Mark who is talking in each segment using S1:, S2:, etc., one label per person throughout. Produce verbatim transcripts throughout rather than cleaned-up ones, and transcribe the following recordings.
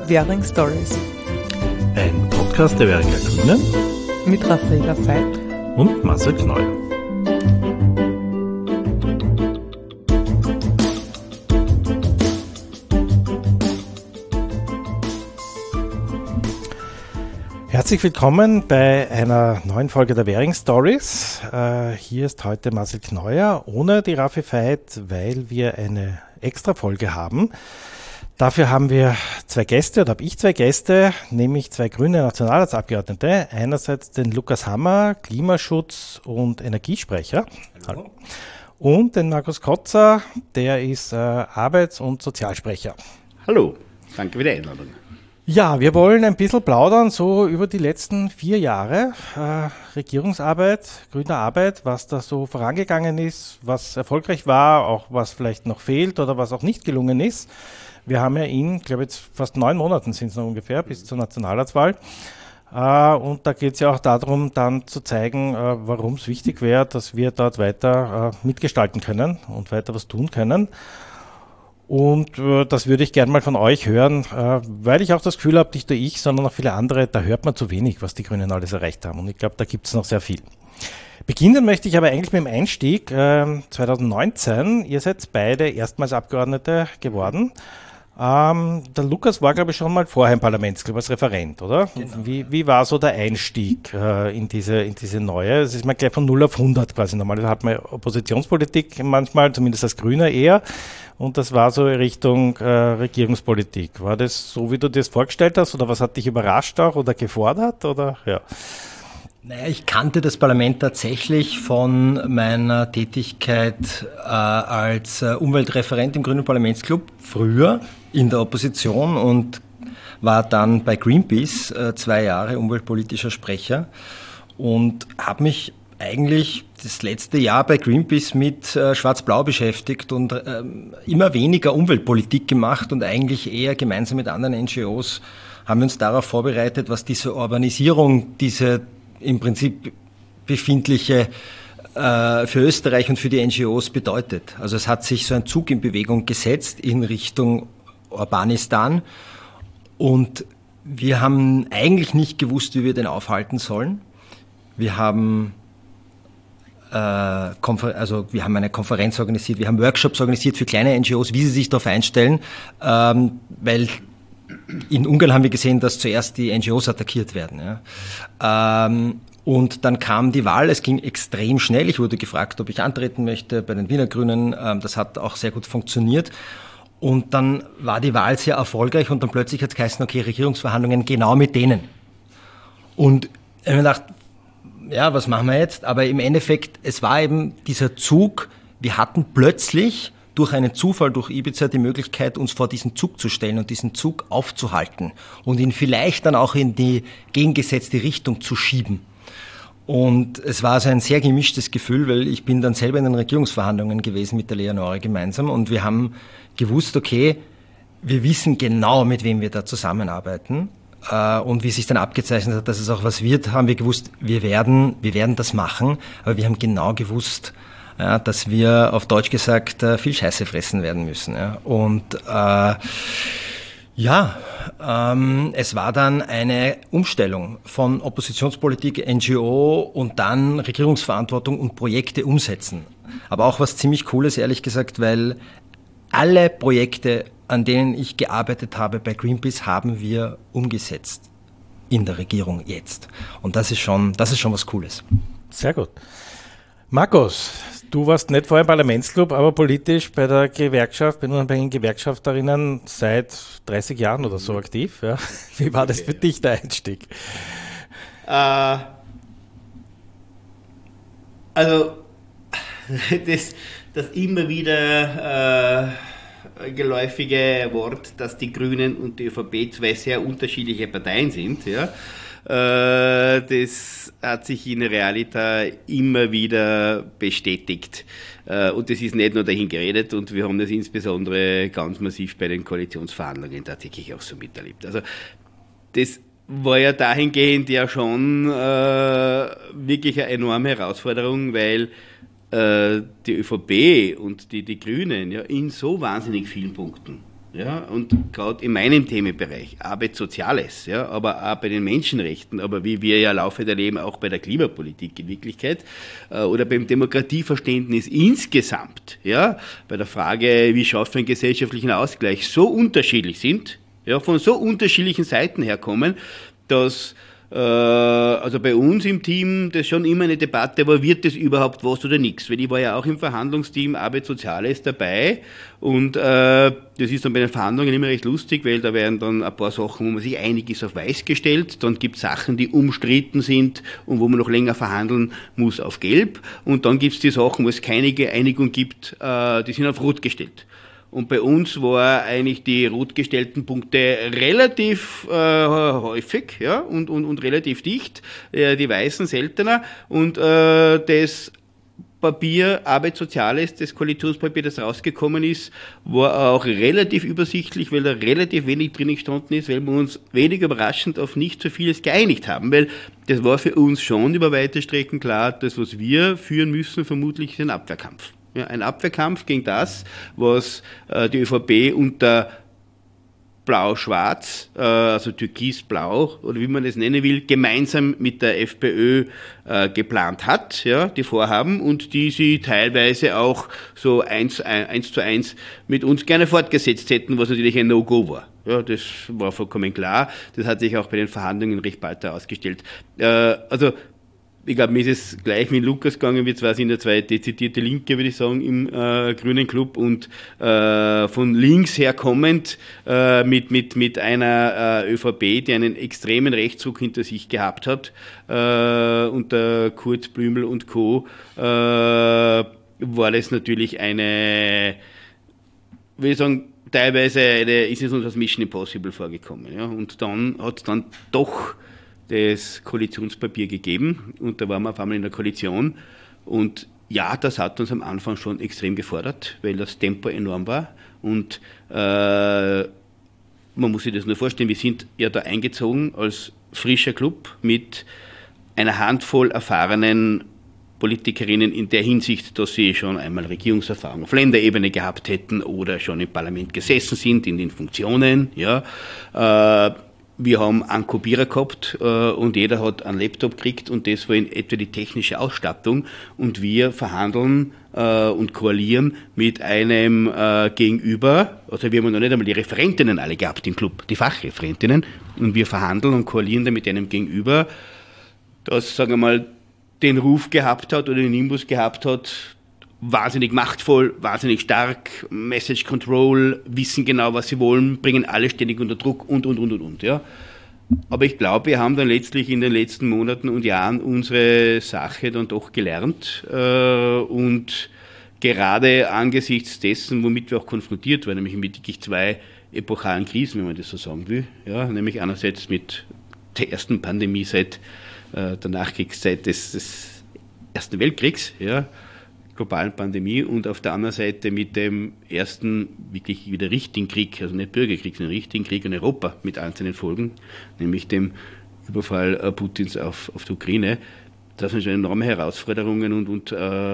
S1: Währing Stories.
S2: Ein Podcast der Währinger Grünen
S1: mit Raffaela Veit
S2: und Marcel Kneuer. Herzlich willkommen bei einer neuen Folge der Währing Stories. Äh, hier ist heute Marcel Kneuer ohne die Raffi Veit, weil wir eine Extra-Folge haben. Dafür haben wir zwei Gäste, oder habe ich zwei Gäste, nämlich zwei grüne Nationalratsabgeordnete. Einerseits den Lukas Hammer, Klimaschutz- und Energiesprecher.
S3: Hallo.
S2: Und den Markus Kotzer, der ist äh, Arbeits- und Sozialsprecher.
S3: Hallo, danke für die Einladung.
S2: Ja, wir wollen ein bisschen plaudern, so über die letzten vier Jahre äh, Regierungsarbeit, grüne Arbeit, was da so vorangegangen ist, was erfolgreich war, auch was vielleicht noch fehlt oder was auch nicht gelungen ist. Wir haben ja in, glaube ich, jetzt fast neun Monaten sind es noch ungefähr, bis zur Nationalratswahl. Äh, und da geht es ja auch darum, dann zu zeigen, äh, warum es wichtig wäre, dass wir dort weiter äh, mitgestalten können und weiter was tun können. Und äh, das würde ich gerne mal von euch hören, äh, weil ich auch das Gefühl habe, nicht nur ich, sondern auch viele andere, da hört man zu wenig, was die Grünen alles erreicht haben. Und ich glaube, da gibt es noch sehr viel. Beginnen möchte ich aber eigentlich mit dem Einstieg. Äh, zwanzig neunzehn, ihr seid beide erstmals Abgeordnete geworden. Ähm, der Lukas war, glaube ich, schon mal vorher im Parlamentsclub als Referent, oder?
S3: Genau.
S2: Wie, wie war so der Einstieg äh, in diese in diese neue? Es ist mal gleich von null auf hundert quasi. Normalerweise hat man Oppositionspolitik manchmal, zumindest als Grüner eher. Und das war so Richtung äh, Regierungspolitik. War das so, wie du dir das vorgestellt hast? Oder was hat dich überrascht auch oder gefordert? Oder ja.
S4: Naja, ich kannte das Parlament tatsächlich von meiner Tätigkeit äh, als äh, Umweltreferent im Grünen Parlamentsclub früher in der Opposition und war dann bei Greenpeace äh, zwei Jahre umweltpolitischer Sprecher und habe mich eigentlich das letzte Jahr bei Greenpeace mit äh, Schwarz-Blau beschäftigt und äh, immer weniger Umweltpolitik gemacht und eigentlich eher gemeinsam mit anderen N G Os haben wir uns darauf vorbereitet, was diese Urbanisierung, diese im Prinzip befindliche äh, für Österreich und für die N G Os bedeutet. Also es hat sich so ein Zug in Bewegung gesetzt in Richtung Urbanistan und wir haben eigentlich nicht gewusst, wie wir den aufhalten sollen. Wir haben äh, Konfer- also wir haben eine Konferenz organisiert, wir haben Workshops organisiert für kleine N G Os, wie sie sich darauf einstellen, ähm, weil in Ungarn haben wir gesehen, dass zuerst die N G Os attackiert werden. Ja. Ähm, und dann kam die Wahl, es ging extrem schnell. Ich wurde gefragt, ob ich antreten möchte bei den Wiener Grünen. Ähm, das hat auch sehr gut funktioniert. Und dann war die Wahl sehr erfolgreich und dann plötzlich hat es geheißen, okay, Regierungsverhandlungen genau mit denen. Und ich habe mir gedacht, ja, was machen wir jetzt? Aber im Endeffekt, es war eben dieser Zug, wir hatten plötzlich durch einen Zufall, durch Ibiza die Möglichkeit, uns vor diesen Zug zu stellen und diesen Zug aufzuhalten und ihn vielleicht dann auch in die gegengesetzte Richtung zu schieben. Und es war also ein sehr gemischtes Gefühl, weil ich bin dann selber in den Regierungsverhandlungen gewesen mit der Leonore gemeinsam und wir haben gewusst, okay, wir wissen genau, mit wem wir da zusammenarbeiten. Und wie sich dann abgezeichnet hat, dass es auch was wird, haben wir gewusst, wir werden, wir werden das machen, aber wir haben genau gewusst, ja, dass wir auf Deutsch gesagt äh, viel Scheiße fressen werden müssen. Ja. Und äh, ja, ähm, es war dann eine Umstellung von Oppositionspolitik, N G O und dann Regierungsverantwortung und Projekte umsetzen. Aber auch was ziemlich Cooles, ehrlich gesagt, weil alle Projekte, an denen ich gearbeitet habe bei Greenpeace, haben wir umgesetzt in der Regierung jetzt. Und das ist schon, das ist schon was Cooles.
S2: Sehr gut. Markus, du warst nicht vorher im Parlamentsclub, aber politisch bei der Gewerkschaft, bei den Gewerkschafterinnen seit dreißig Jahren oder so aktiv. Ja. Wie war das für dich, der Einstieg?
S3: Äh, also, das, das immer wieder äh, geläufige Wort, dass die Grünen und die ÖVP zwei sehr unterschiedliche Parteien sind, ja. Das hat sich in Realita immer wieder bestätigt. Und das ist nicht nur dahin geredet und wir haben das insbesondere ganz massiv bei den Koalitionsverhandlungen tatsächlich auch so miterlebt. Also das war ja dahingehend ja schon äh, wirklich eine enorme Herausforderung, weil äh, die ÖVP und die, die Grünen ja in so wahnsinnig vielen Punkten Ja, und gerade in meinem Themenbereich, Arbeit, Soziales, ja, aber auch bei den Menschenrechten, aber wie wir ja laufend erleben, auch bei der Klimapolitik in Wirklichkeit, äh, oder beim Demokratieverständnis insgesamt, ja, bei der Frage, wie schaffen wir einen gesellschaftlichen Ausgleich, so unterschiedlich sind, ja, von so unterschiedlichen Seiten herkommen, dass also bei uns im Team, das ist schon immer eine Debatte, aber wird das überhaupt was oder nichts? Weil ich war ja auch im Verhandlungsteam Arbeit Soziales dabei und äh, das ist dann bei den Verhandlungen immer recht lustig, weil da werden dann ein paar Sachen, wo man sich einig ist, auf weiß gestellt, dann gibt es Sachen, die umstritten sind und wo man noch länger verhandeln muss, auf gelb, und dann gibt es die Sachen, wo es keine Einigung gibt, äh, die sind auf rot gestellt. Und bei uns war eigentlich die rot gestellten Punkte relativ äh, häufig, ja, und, und, und relativ dicht, äh, die weißen seltener. Und äh, das Papier, Arbeit Soziales, das Koalitionspapier, das rausgekommen ist, war auch relativ übersichtlich, weil da relativ wenig drin gestanden ist, weil wir uns wenig überraschend auf nicht so vieles geeinigt haben, weil das war für uns schon über weite Strecken klar, das, was wir führen müssen, vermutlich ist ein Abwehrkampf. Ja, ein Abwehrkampf gegen das, was äh, die ÖVP unter Blau-Schwarz, äh, also Türkis-Blau oder wie man das nennen will, gemeinsam mit der FPÖ äh, geplant hat, ja, die Vorhaben, und die sie teilweise auch so eins, eins zu eins mit uns gerne fortgesetzt hätten, was natürlich ein No-Go war. Ja, das war vollkommen klar. Das hat sich auch bei den Verhandlungen recht bald herausgestellt. Äh, also Ich glaube, mir ist es gleich mit Lukas gegangen, wir zwei sind ja zwei dezidierte Linke, würde ich sagen, im äh, Grünen Club, und äh, von links her kommend äh, mit, mit, mit einer äh, ÖVP, die einen extremen Rechtszug hinter sich gehabt hat, äh, unter Kurt Blümel und Co., äh, war das natürlich eine, würde ich sagen, teilweise eine, ist es uns als Mission Impossible vorgekommen. Ja? Und dann hat es dann doch das Koalitionspapier gegeben und da waren wir auf einmal in der Koalition, und ja, das hat uns am Anfang schon extrem gefordert, weil das Tempo enorm war, und äh, man muss sich das nur vorstellen, wir sind ja da eingezogen als frischer Club mit einer Handvoll erfahrenen Politikerinnen in der Hinsicht, dass sie schon einmal Regierungserfahrung auf Länderebene gehabt hätten oder schon im Parlament gesessen sind, in den Funktionen, ja, äh, wir haben einen Kopierer gehabt äh, und jeder hat einen Laptop gekriegt, und das war in etwa die technische Ausstattung, und wir verhandeln äh, und koalieren mit einem äh, Gegenüber, also wir haben noch nicht einmal die Referentinnen alle gehabt im Club, die Fachreferentinnen, und wir verhandeln und koalieren da mit einem Gegenüber, das, sagen wir mal, den Ruf gehabt hat oder den Nimbus gehabt hat, wahnsinnig machtvoll, wahnsinnig stark, Message Control, wissen genau, was sie wollen, bringen alle ständig unter Druck und, und, und, und, und, ja. Aber ich glaube, wir haben dann letztlich in den letzten Monaten und Jahren unsere Sache dann doch gelernt, äh, und gerade angesichts dessen, womit wir auch konfrontiert waren, nämlich mit wirklich zwei epochalen Krisen, wenn man das so sagen will, ja, nämlich einerseits mit der ersten Pandemie seit äh, der Nachkriegszeit des, des Ersten Weltkriegs, ja, globalen Pandemie, und auf der anderen Seite mit dem ersten wirklich wieder richtigen Krieg, also nicht Bürgerkrieg, sondern richtigen Krieg in Europa mit einzelnen Folgen, nämlich dem Überfall äh, Putins auf, auf die Ukraine. Das sind schon enorme Herausforderungen, und, und äh,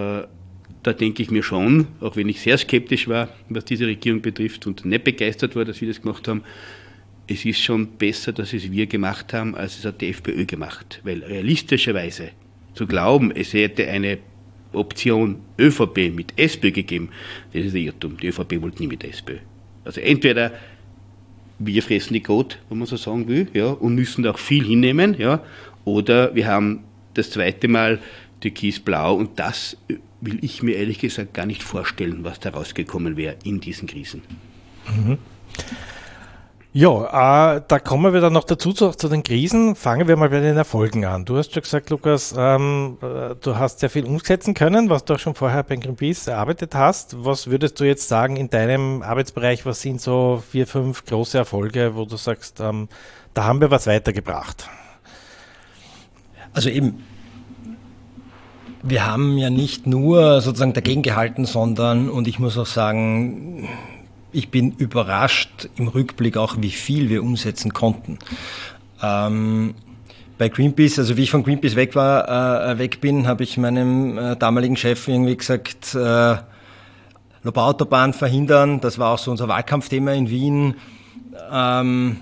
S3: da denke ich mir schon, auch wenn ich sehr skeptisch war, was diese Regierung betrifft und nicht begeistert war, dass wir das gemacht haben, es ist schon besser, dass es wir gemacht haben, als es hat die FPÖ gemacht. Weil realistischerweise zu glauben, es hätte eine Option ÖVP mit SPÖ gegeben, das ist ein Irrtum. Die ÖVP wollte nie mit der SPÖ. Also entweder wir fressen die Kot, wenn man so sagen will, ja, und müssen da auch viel hinnehmen, ja, oder wir haben das zweite Mal Türkis-Blau, und das will ich mir ehrlich gesagt gar nicht vorstellen, was da rausgekommen wäre in diesen Krisen.
S2: Mhm. Ja, äh, da kommen wir dann noch dazu zu, zu den Krisen. Fangen wir mal bei den Erfolgen an. Du hast schon gesagt, Lukas, ähm, äh, du hast sehr viel umsetzen können, was du auch schon vorher bei Greenpeace erarbeitet hast. Was würdest du jetzt sagen in deinem Arbeitsbereich, was sind so vier, fünf große Erfolge, wo du sagst, ähm, da haben wir was weitergebracht?
S4: Also eben, wir haben ja nicht nur sozusagen dagegen gehalten, sondern, und ich muss auch sagen, ich bin überrascht im Rückblick auch, wie viel wir umsetzen konnten. Ähm, bei Greenpeace, also wie ich von Greenpeace weg war, äh, weg bin, habe ich meinem äh, damaligen Chef irgendwie gesagt, äh, Lobau-Autobahn verhindern, das war auch so unser Wahlkampfthema in Wien. Ähm,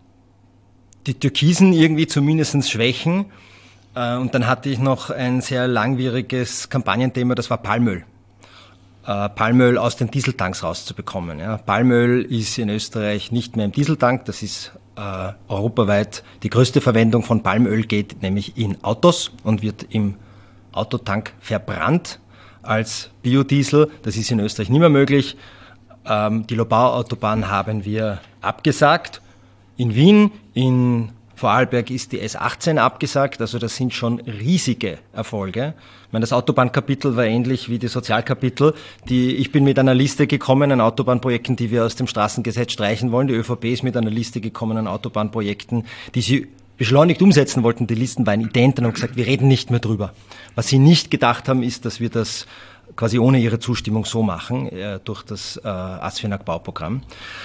S4: die Türkisen irgendwie zumindest schwächen. Äh, und dann hatte ich noch ein sehr langwieriges Kampagnenthema, das war Palmöl. Äh, Palmöl aus den Dieseltanks rauszubekommen. Ja. Palmöl ist in Österreich nicht mehr im Dieseltank, das ist äh, europaweit die größte Verwendung von Palmöl, geht nämlich in Autos und wird im Autotank verbrannt als Biodiesel. Das ist in Österreich nicht mehr möglich. Ähm, die Lobau-Autobahn haben wir abgesagt. In Wien, in Vorarlberg ist die S achtzehn abgesagt, also das sind schon riesige Erfolge. Ich meine, das Autobahnkapitel war ähnlich wie die Sozialkapitel. Die, ich bin mit einer Liste gekommen an Autobahnprojekten, die wir aus dem Straßengesetz streichen wollen. Die ÖVP ist mit einer Liste gekommen an Autobahnprojekten, die sie beschleunigt umsetzen wollten. Die Listen waren ident und haben gesagt, wir reden nicht mehr drüber. Was sie nicht gedacht haben, ist, dass wir das quasi ohne ihre Zustimmung so machen, äh, durch das äh, ASFINAG-Bauprogramm.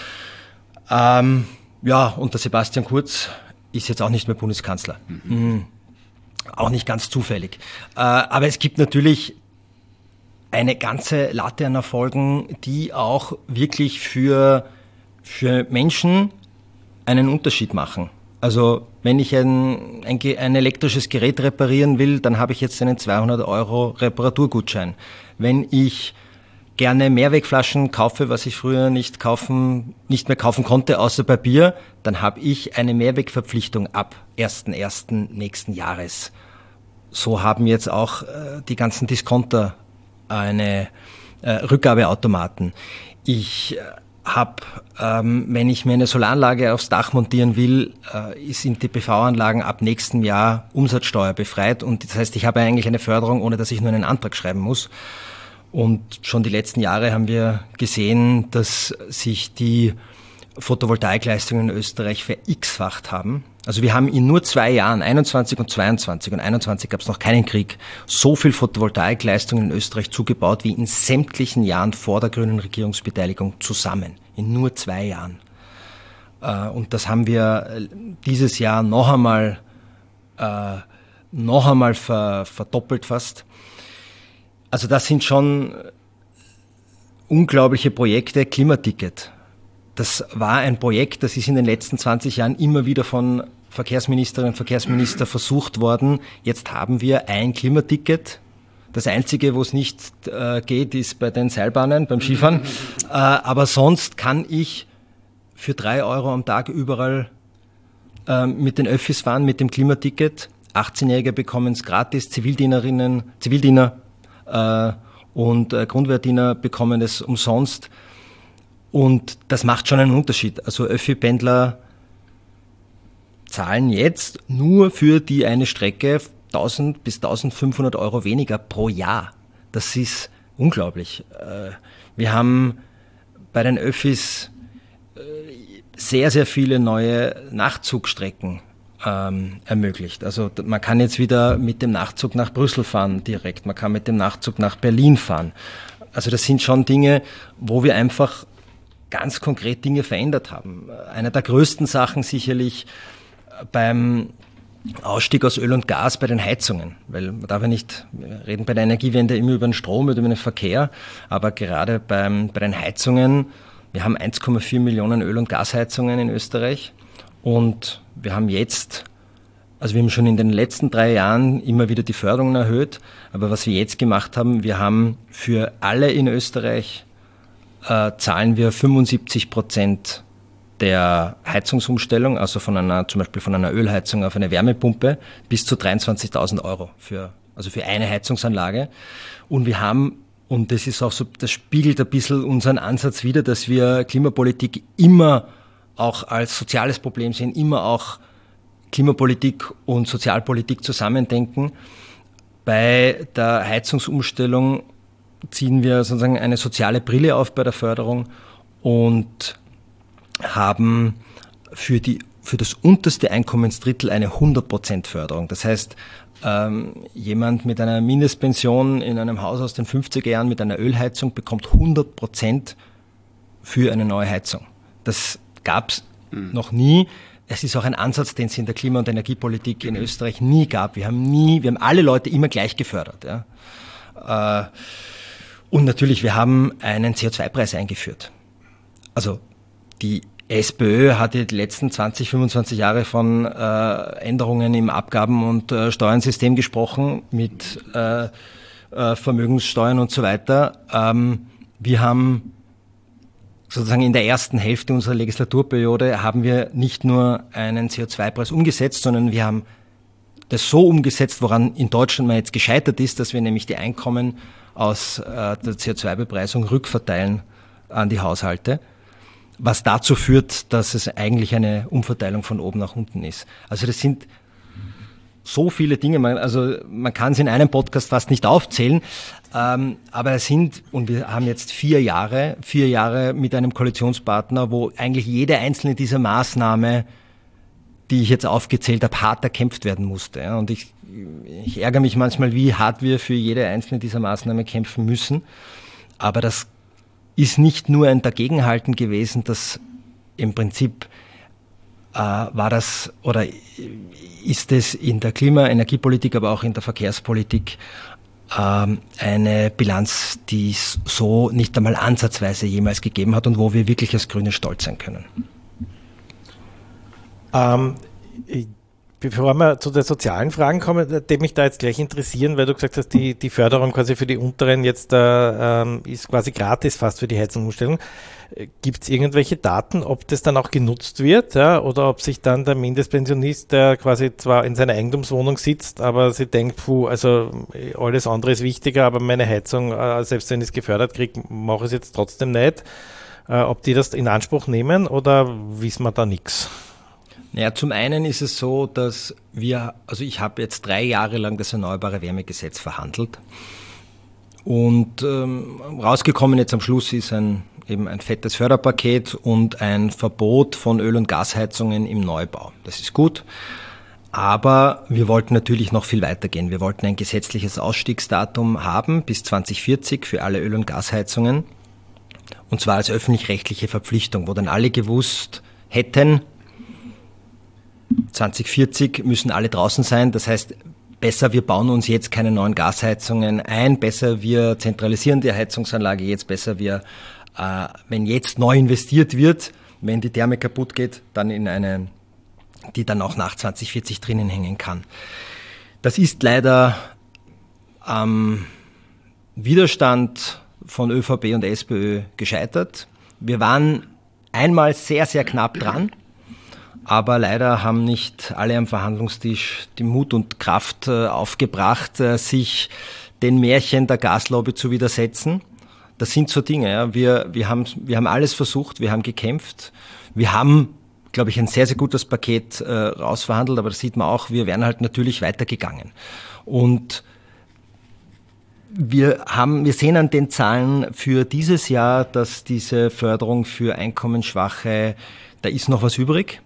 S4: Ähm, ja, und der Sebastian Kurz ist jetzt auch nicht mehr Bundeskanzler. Mhm. Mhm. Auch nicht ganz zufällig. Äh, aber es gibt natürlich eine ganze Latte an Erfolgen, die auch wirklich für, für Menschen einen Unterschied machen. Also wenn ich ein, ein, ein elektrisches Gerät reparieren will, dann habe ich jetzt einen zweihundert Euro Reparaturgutschein. Wenn ich gerne Mehrwegflaschen kaufe, was ich früher nicht kaufen, nicht mehr kaufen konnte, außer bei Bier, dann habe ich eine Mehrwegverpflichtung ab ersten ersten nächsten Jahres. So haben jetzt auch äh, die ganzen Discounter eine äh, Rückgabeautomaten. Ich äh, habe, ähm, wenn ich mir eine Solaranlage aufs Dach montieren will, äh, sind die P V-Anlagen ab nächstem Jahr umsatzsteuerbefreit und das heißt, ich habe eigentlich eine Förderung, ohne dass ich nur einen Antrag schreiben muss. Und schon die letzten Jahre haben wir gesehen, dass sich die Photovoltaikleistungen in Österreich ver-x-facht haben. Also wir haben in nur zwei Jahren, einundzwanzig und zweiundzwanzig, und einundzwanzig gab es noch keinen Krieg, so viel Photovoltaikleistungen in Österreich zugebaut wie in sämtlichen Jahren vor der grünen Regierungsbeteiligung zusammen. In nur zwei Jahren. Und das haben wir dieses Jahr noch einmal, noch einmal verdoppelt fast. Also das sind schon unglaubliche Projekte. Klimaticket. Das war ein Projekt, das ist in den letzten zwanzig Jahren immer wieder von Verkehrsministerinnen und Verkehrsminister versucht worden. Jetzt haben wir ein Klimaticket. Das Einzige, wo es nicht äh, geht, ist bei den Seilbahnen, beim Skifahren. äh, aber sonst kann ich für drei Euro am Tag überall äh, mit den Öffis fahren, mit dem Klimaticket. achtzehnjährige bekommen es gratis, Zivildienerinnen, Zivildiener äh, und äh, Grundwehrdiener bekommen es umsonst. Und das macht schon einen Unterschied. Also Öffi-Pendler zahlen jetzt nur für die eine Strecke tausend bis eintausendfünfhundert Euro weniger pro Jahr. Das ist unglaublich. Wir haben bei den Öffis sehr, sehr viele neue Nachtzugstrecken ähm, ermöglicht. Also man kann jetzt wieder mit dem Nachtzug nach Brüssel fahren direkt. Man kann mit dem Nachtzug nach Berlin fahren. Also das sind schon Dinge, wo wir einfach ganz konkret Dinge verändert haben. Eine der größten Sachen sicherlich beim Ausstieg aus Öl und Gas bei den Heizungen, weil man darf ja nicht, wir reden bei der Energiewende immer über den Strom, über den Verkehr, aber gerade beim, bei den Heizungen, wir haben eins Komma vier Millionen Öl- und Gasheizungen in Österreich und wir haben jetzt, also wir haben schon in den letzten drei Jahren immer wieder die Förderungen erhöht, aber was wir jetzt gemacht haben, wir haben für alle in Österreich Äh, zahlen wir fünfundsiebzig Prozent der Heizungsumstellung, also von einer, zum Beispiel von einer Ölheizung auf eine Wärmepumpe, bis zu dreiundzwanzigtausend Euro für, also für eine Heizungsanlage. Und wir haben, und das ist auch so, das spiegelt ein bisschen unseren Ansatz wider, dass wir Klimapolitik immer auch als soziales Problem sehen, immer auch Klimapolitik und Sozialpolitik zusammendenken. Bei der Heizungsumstellung ziehen wir sozusagen eine soziale Brille auf bei der Förderung und haben für, die, für das unterste Einkommensdrittel eine hundert Prozent Förderung. Das heißt, ähm, jemand mit einer Mindestpension in einem Haus aus den fünfziger Jahren mit einer Ölheizung bekommt hundert Prozent für eine neue Heizung. Das gab es mhm. noch nie. Es ist auch ein Ansatz, den es in der Klima- und Energiepolitik in Österreich nie gab. Wir haben nie, wir haben alle Leute immer gleich gefördert. Ja. Äh, Und natürlich, wir haben einen C O zwei Preis eingeführt. Also die SPÖ hat die letzten zwanzig, fünfundzwanzig Jahre von äh, Änderungen im Abgaben- und äh, Steuerensystem gesprochen, mit äh, äh, Vermögenssteuern und so weiter. Ähm, wir haben sozusagen in der ersten Hälfte unserer Legislaturperiode haben wir nicht nur einen C O zwei Preis umgesetzt, sondern wir haben das so umgesetzt, woran in Deutschland mal jetzt gescheitert ist, dass wir nämlich die Einkommen aus äh, der C O zwei Bepreisung rückverteilen an die Haushalte, was dazu führt, dass es eigentlich eine Umverteilung von oben nach unten ist. Also das sind so viele Dinge, man, also man kann es in einem Podcast fast nicht aufzählen, ähm, aber es sind, und wir haben jetzt vier Jahre, vier Jahre mit einem Koalitionspartner, wo eigentlich jede einzelne dieser Maßnahme, die ich jetzt aufgezählt habe, hart erkämpft werden musste. Ja. Und ich, ich ärgere mich manchmal, wie hart wir für jede einzelne dieser Maßnahmen kämpfen müssen. Aber das ist nicht nur ein Dagegenhalten gewesen, das im Prinzip äh, war das oder ist es in der Klima-, Energiepolitik, aber auch in der Verkehrspolitik ähm, eine Bilanz, die es so nicht einmal ansatzweise jemals gegeben hat und wo wir wirklich als Grüne stolz sein können.
S2: Ähm, ich, bevor wir zu den sozialen Fragen kommen, die mich da jetzt gleich interessieren, weil du gesagt hast, die, die Förderung quasi für die Unteren jetzt äh, ähm, ist quasi gratis fast für die Heizungsumstellung. Gibt es irgendwelche Daten, ob das dann auch genutzt wird, ja, oder ob sich dann der Mindestpensionist, der quasi zwar in seiner Eigentumswohnung sitzt, aber sie denkt, puh, also alles andere ist wichtiger, aber meine Heizung, äh, selbst wenn ich es gefördert kriege, mache ich es jetzt trotzdem nicht. Äh, ob die das in Anspruch nehmen oder wissen wir da nichts?
S4: Naja, zum einen ist es so, dass wir, also ich habe jetzt drei Jahre lang das Erneuerbare Wärmegesetz verhandelt und ähm, rausgekommen jetzt am Schluss ist ein eben ein fettes Förderpaket und ein Verbot von Öl- und Gasheizungen im Neubau. Das ist gut, aber wir wollten natürlich noch viel weiter gehen. Wir wollten ein gesetzliches Ausstiegsdatum haben bis zwanzig vierzig für alle Öl- und Gasheizungen und zwar als öffentlich-rechtliche Verpflichtung, wo dann alle gewusst hätten, zwanzig vierzig müssen alle draußen sein, das heißt, besser wir bauen uns jetzt keine neuen Gasheizungen ein, besser wir zentralisieren die Heizungsanlage jetzt, besser wir, äh, wenn jetzt neu investiert wird, wenn die Therme kaputt geht, dann in eine, die dann auch nach zwanzig vierzig drinnen hängen kann. Das ist leider am Widerstand von ÖVP und SPÖ gescheitert. Wir waren einmal sehr, sehr knapp dran. Aber leider haben nicht alle am Verhandlungstisch die Mut und Kraft äh, aufgebracht, äh, sich den Märchen der Gaslobby zu widersetzen. Das sind so Dinge. Ja. Wir, wir, haben, wir haben alles versucht, wir haben gekämpft. Wir haben, glaube ich, ein sehr, sehr gutes Paket äh, rausverhandelt, aber das sieht man auch, wir wären halt natürlich weitergegangen. Und wir haben, wir sehen an den Zahlen für dieses Jahr, dass diese Förderung für Einkommensschwache, da ist noch was übrig.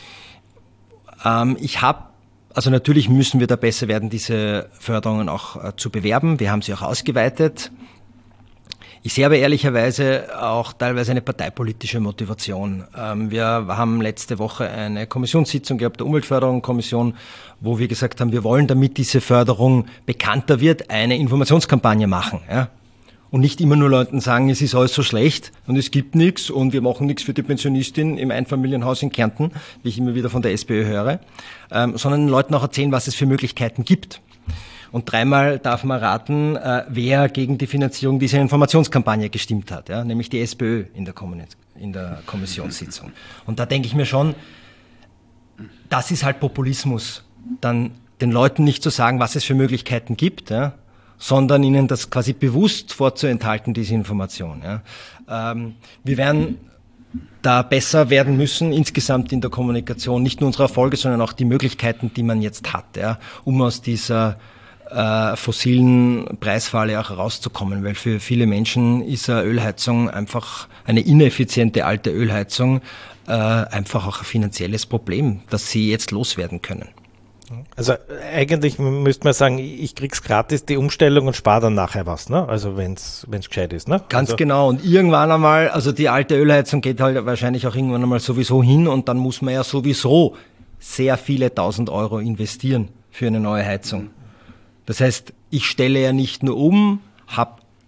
S4: Ich habe, also natürlich müssen wir da besser werden, diese Förderungen auch äh, zu bewerben. Wir haben sie auch ausgeweitet. Ich sehe aber ehrlicherweise auch teilweise eine parteipolitische Motivation. Ähm, wir haben letzte Woche eine Kommissionssitzung gehabt, der Umweltförderungskommission, wo wir gesagt haben, wir wollen, damit diese Förderung bekannter wird, eine Informationskampagne machen. Ja? Und nicht immer nur Leuten sagen, es ist alles so schlecht und es gibt nichts und wir machen nichts für die Pensionistin im Einfamilienhaus in Kärnten, wie ich immer wieder von der SPÖ höre, ähm, sondern den Leuten auch erzählen, was es für Möglichkeiten gibt. Und dreimal darf man raten, äh, wer gegen die Finanzierung dieser Informationskampagne gestimmt hat, ja? Nämlich die SPÖ in der, Kommun- in der Kommissionssitzung. Und da denke ich mir schon, das ist halt Populismus, dann den Leuten nicht zu sagen, was es für Möglichkeiten gibt, ja? Sondern ihnen das quasi bewusst vorzuenthalten, diese Information. Ja. Ähm, wir werden da besser werden müssen, insgesamt in der Kommunikation, nicht nur unsere Erfolge, sondern auch die Möglichkeiten, die man jetzt hat, ja, um aus dieser äh, fossilen Preisfalle auch rauszukommen, weil für viele Menschen ist eine Ölheizung einfach eine ineffiziente alte Ölheizung äh, einfach auch ein finanzielles Problem, das sie jetzt loswerden können.
S2: Also eigentlich müsste man sagen, ich krieg's gratis, die Umstellung und spare dann nachher was, ne? Also wenn's wenn's gescheit ist, ne?
S4: Ganz
S2: also
S4: genau. Und irgendwann einmal, also die alte Ölheizung geht halt wahrscheinlich auch irgendwann einmal sowieso hin und dann muss man ja sowieso sehr viele tausend Euro investieren für eine neue Heizung. Das heißt, ich stelle ja nicht nur um, habe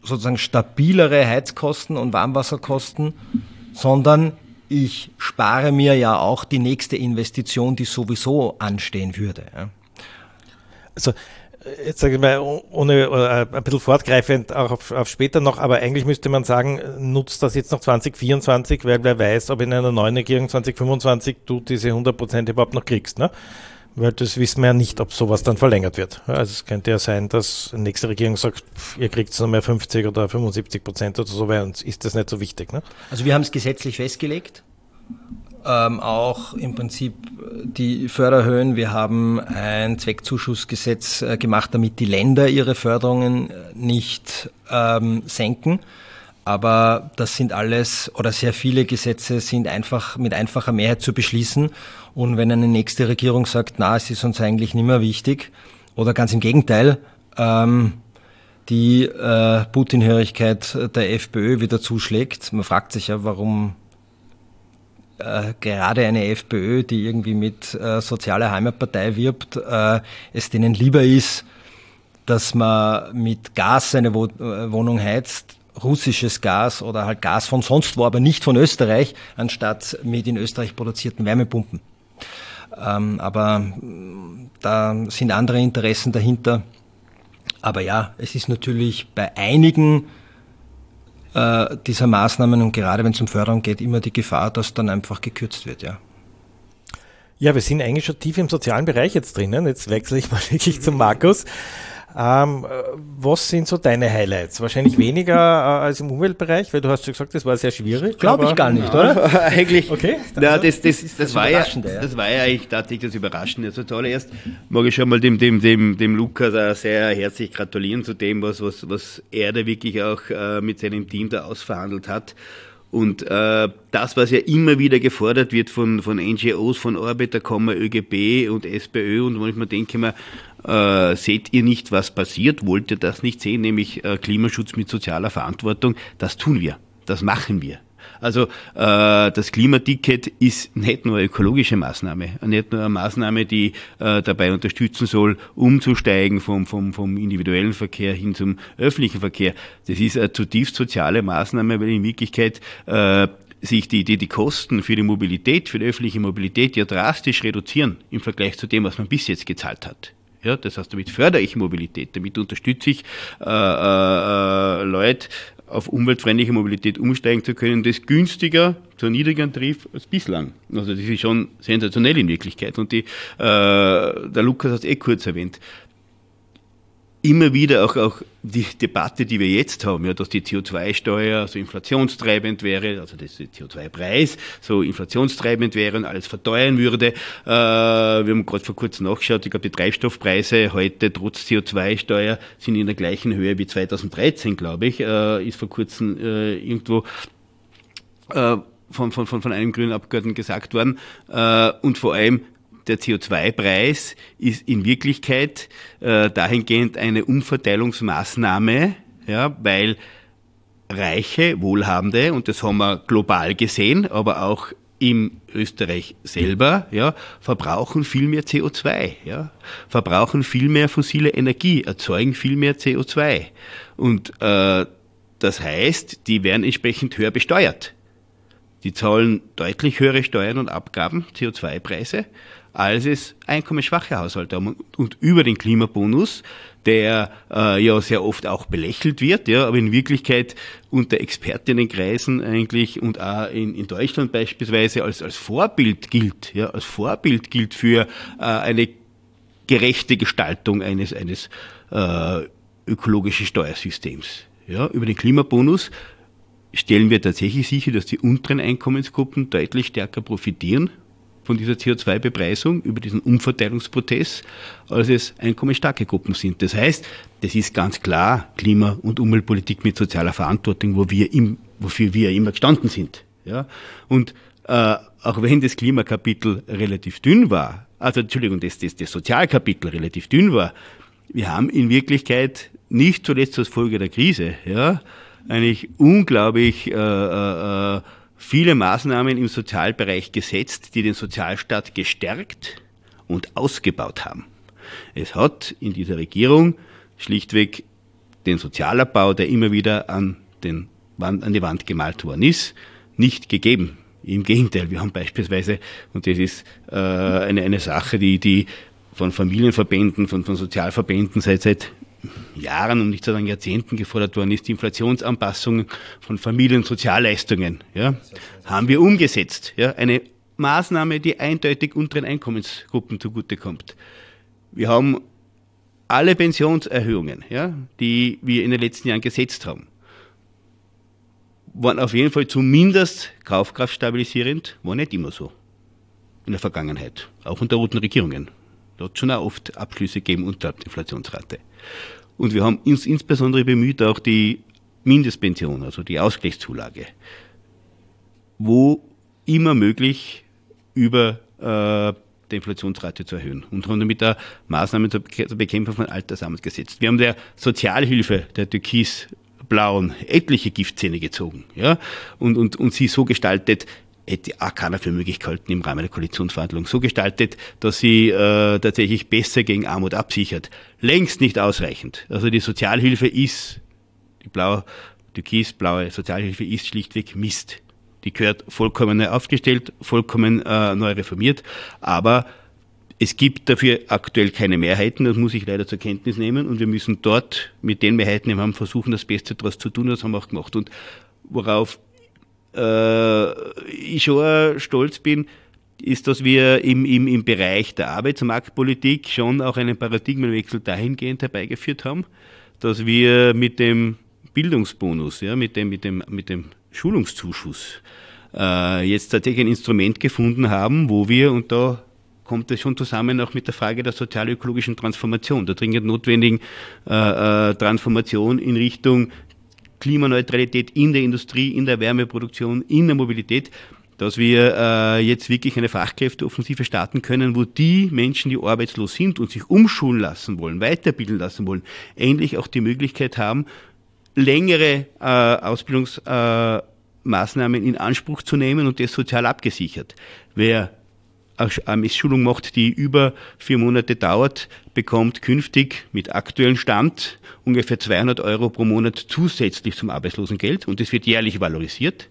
S4: sozusagen stabilere Heizkosten und Warmwasserkosten, sondern ich spare mir ja auch die nächste Investition, die sowieso anstehen würde. Ja.
S2: Also jetzt sage ich mal, ohne äh, ein bisschen fortgreifend auch auf, auf später noch, aber eigentlich müsste man sagen, nutzt das jetzt noch zwanzig vierundzwanzig, weil wer weiß, ob in einer neuen Regierung zwanzig fünfundzwanzig du diese hundert Prozent überhaupt noch kriegst, ne? Weil das wissen wir ja nicht, ob sowas dann verlängert wird. Also es könnte ja sein, dass die nächste Regierung sagt, pff, ihr kriegt nur mehr fünfzig oder fünfundsiebzig Prozent oder so, weil uns ist das nicht so wichtig. Ne?
S4: Also wir haben es gesetzlich festgelegt, ähm, auch im Prinzip die Förderhöhen. Wir haben ein Zweckzuschussgesetz äh, gemacht, damit die Länder ihre Förderungen nicht ähm, senken. Aber das sind alles, oder sehr viele Gesetze sind einfach mit einfacher Mehrheit zu beschließen. Und wenn eine nächste Regierung sagt, na, es ist uns eigentlich nicht mehr wichtig, oder ganz im Gegenteil, ähm, die äh, Putin-Hörigkeit der FPÖ wieder zuschlägt. Man fragt sich ja, warum äh, gerade eine FPÖ, die irgendwie mit äh, sozialer Heimatpartei wirbt, äh, es denen lieber ist, dass man mit Gas seine Wo- äh, Wohnung heizt, russisches Gas oder halt Gas von sonst wo, aber nicht von Österreich, anstatt mit in Österreich produzierten Wärmepumpen. Ähm, aber da sind andere Interessen dahinter. Aber ja, es ist natürlich bei einigen äh, dieser Maßnahmen und gerade wenn es um Förderung geht, immer die Gefahr, dass dann einfach gekürzt wird, ja.
S2: Ja, wir sind eigentlich schon tief im sozialen Bereich jetzt drinnen. Jetzt wechsle ich mal wirklich zum Markus. Ähm, was sind so deine Highlights? Wahrscheinlich weniger äh, als im Umweltbereich, weil du hast schon gesagt, das war sehr schwierig.
S4: Glaube ich gar nicht, oder?
S3: Eigentlich,
S2: okay.
S3: Na, das, das, das, das, war ja,
S4: Überraschende, ja.
S3: das war ja eigentlich tatsächlich das Überraschende. Also zuallererst mag ich schon mal dem, dem, dem, dem Lukas auch sehr herzlich gratulieren zu dem, was, was, was er da wirklich auch äh, mit seinem Team da ausverhandelt hat. Und äh, das, was ja immer wieder gefordert wird von, von N G Os, von Arbeiterkammer, ÖGB und SPÖ, und manchmal denke ich mir, äh, seht ihr nicht, was passiert? Wollt ihr das nicht sehen, nämlich äh, Klimaschutz mit sozialer Verantwortung? Das tun wir, das machen wir. Also äh, das Klimaticket ist nicht nur eine ökologische Maßnahme, nicht nur eine Maßnahme, die äh, dabei unterstützen soll, umzusteigen vom, vom, vom individuellen Verkehr hin zum öffentlichen Verkehr. Das ist eine zutiefst soziale Maßnahme, weil in Wirklichkeit äh, sich die, die, die Kosten für die Mobilität, für die öffentliche Mobilität ja drastisch reduzieren im Vergleich zu dem, was man bis jetzt gezahlt hat. Ja, das heißt, damit fördere ich Mobilität, damit unterstütze ich äh, äh, Leute, auf umweltfreundliche Mobilität umsteigen zu können, das günstiger zu niedrigeren Tarif als bislang. Also das ist schon sensationell in Wirklichkeit. Und die, äh, der Lukas hat es eh kurz erwähnt. Immer wieder auch, auch die Debatte, die wir jetzt haben, ja, dass die C O zwei Steuer so inflationstreibend wäre, also das C O zwei Preis so inflationstreibend wäre und alles verteuern würde. Äh, wir haben gerade vor kurzem nachgeschaut, ich glaube, die Treibstoffpreise heute trotz C O zwei Steuer sind in der gleichen Höhe wie zweitausenddreizehn, glaube ich, äh, ist vor kurzem äh, irgendwo äh, von, von, von, von einem grünen Abgeordneten gesagt worden. Äh, und vor allem der C O zwei Preis ist in Wirklichkeit äh, dahingehend eine Umverteilungsmaßnahme, ja, weil Reiche, Wohlhabende, und das haben wir global gesehen, aber auch in Österreich selber, ja, verbrauchen viel mehr C O zwei, ja, verbrauchen viel mehr fossile Energie, erzeugen viel mehr C O zwei. Und äh, das heißt, die werden entsprechend höher besteuert. Die zahlen deutlich höhere Steuern und Abgaben, C O zwei Preise, als es einkommensschwache Haushalte haben. Und über den Klimabonus, der äh, ja sehr oft auch belächelt wird, ja, aber in Wirklichkeit unter Expertinnenkreisen eigentlich und auch in, in Deutschland beispielsweise als, als Vorbild gilt, ja, als Vorbild gilt für äh, eine gerechte Gestaltung eines, eines äh, ökologischen Steuersystems. Ja, über den Klimabonus stellen wir tatsächlich sicher, dass die unteren Einkommensgruppen deutlich stärker profitieren von dieser C O zwei Bepreisung, über diesen Umverteilungsprozess, als es einkommensstarke Gruppen sind. Das heißt, das ist ganz klar Klima- und Umweltpolitik mit sozialer Verantwortung, wo wir im, wofür wir immer gestanden sind. Ja? Und äh, auch wenn das Klimakapitel relativ dünn war, also Entschuldigung, das, das, das Sozialkapitel relativ dünn war, wir haben in Wirklichkeit nicht zuletzt als Folge der Krise, ja, eigentlich unglaublich äh, äh, viele Maßnahmen im Sozialbereich gesetzt, die den Sozialstaat gestärkt und ausgebaut haben. Es hat in dieser Regierung schlichtweg den Sozialabbau, der immer wieder an, den Wand, an die Wand gemalt worden ist, nicht gegeben. Im Gegenteil, wir haben beispielsweise, und das ist äh, eine, eine Sache, die, die von Familienverbänden, von, von Sozialverbänden seit, seit Jahren, um nicht zu sagen Jahrzehnten gefordert worden ist, die Inflationsanpassung von Familiensozialleistungen, ja, haben wir umgesetzt. Ja, eine Maßnahme, die eindeutig unteren Einkommensgruppen zugutekommt. Wir haben alle Pensionserhöhungen, ja, die wir in den letzten Jahren gesetzt haben, waren auf jeden Fall zumindest kaufkraftstabilisierend, war nicht immer so in der Vergangenheit, auch unter roten Regierungen. Da hat es schon auch oft Abschlüsse gegeben unter der Inflationsrate. Und wir haben uns insbesondere bemüht, auch die Mindestpension, also die Ausgleichszulage, wo immer möglich über äh, die Inflationsrate zu erhöhen und haben damit auch Maßnahmen zur Bekämpfung von Altersarmut gesetzt. Wir haben der Sozialhilfe, der türkisblauen, etliche Giftzähne gezogen, ja, und, und, und sie so gestaltet, hätte auch keiner für möglich gehalten im Rahmen der Koalitionsverhandlungen, so gestaltet, dass sie äh, tatsächlich besser gegen Armut absichert. Längst nicht ausreichend. Also die Sozialhilfe ist, die blaue, türkisblaue Sozialhilfe ist schlichtweg Mist. Die gehört vollkommen neu aufgestellt, vollkommen äh, neu reformiert, aber es gibt dafür aktuell keine Mehrheiten, das muss ich leider zur Kenntnis nehmen, und wir müssen dort mit den Mehrheiten, die wir haben, versuchen, das Beste daraus zu tun, das haben wir auch gemacht. Und worauf äh, ich schon stolz bin, ist, dass wir im, im, im Bereich der Arbeitsmarktpolitik schon auch einen Paradigmenwechsel dahingehend herbeigeführt haben, dass wir mit dem Bildungsbonus, ja, mit dem, mit dem, mit dem Schulungszuschuss äh, jetzt tatsächlich ein Instrument gefunden haben, wo wir, und da kommt es schon zusammen auch mit der Frage der sozial-ökologischen Transformation, der dringend notwendigen äh, äh, Transformation in Richtung Klimaneutralität in der Industrie, in der Wärmeproduktion, in der Mobilität, dass wir äh, jetzt wirklich eine Fachkräfteoffensive starten können, wo die Menschen, die arbeitslos sind und sich umschulen lassen wollen, weiterbilden lassen wollen, endlich auch die Möglichkeit haben, längere äh, Ausbildungsmaßnahmen äh, in Anspruch zu nehmen und das sozial abgesichert. Wer eine Schulung macht, die über vier Monate dauert, bekommt künftig mit aktuellem Stand ungefähr zweihundert Euro pro Monat zusätzlich zum Arbeitslosengeld, und das wird jährlich valorisiert.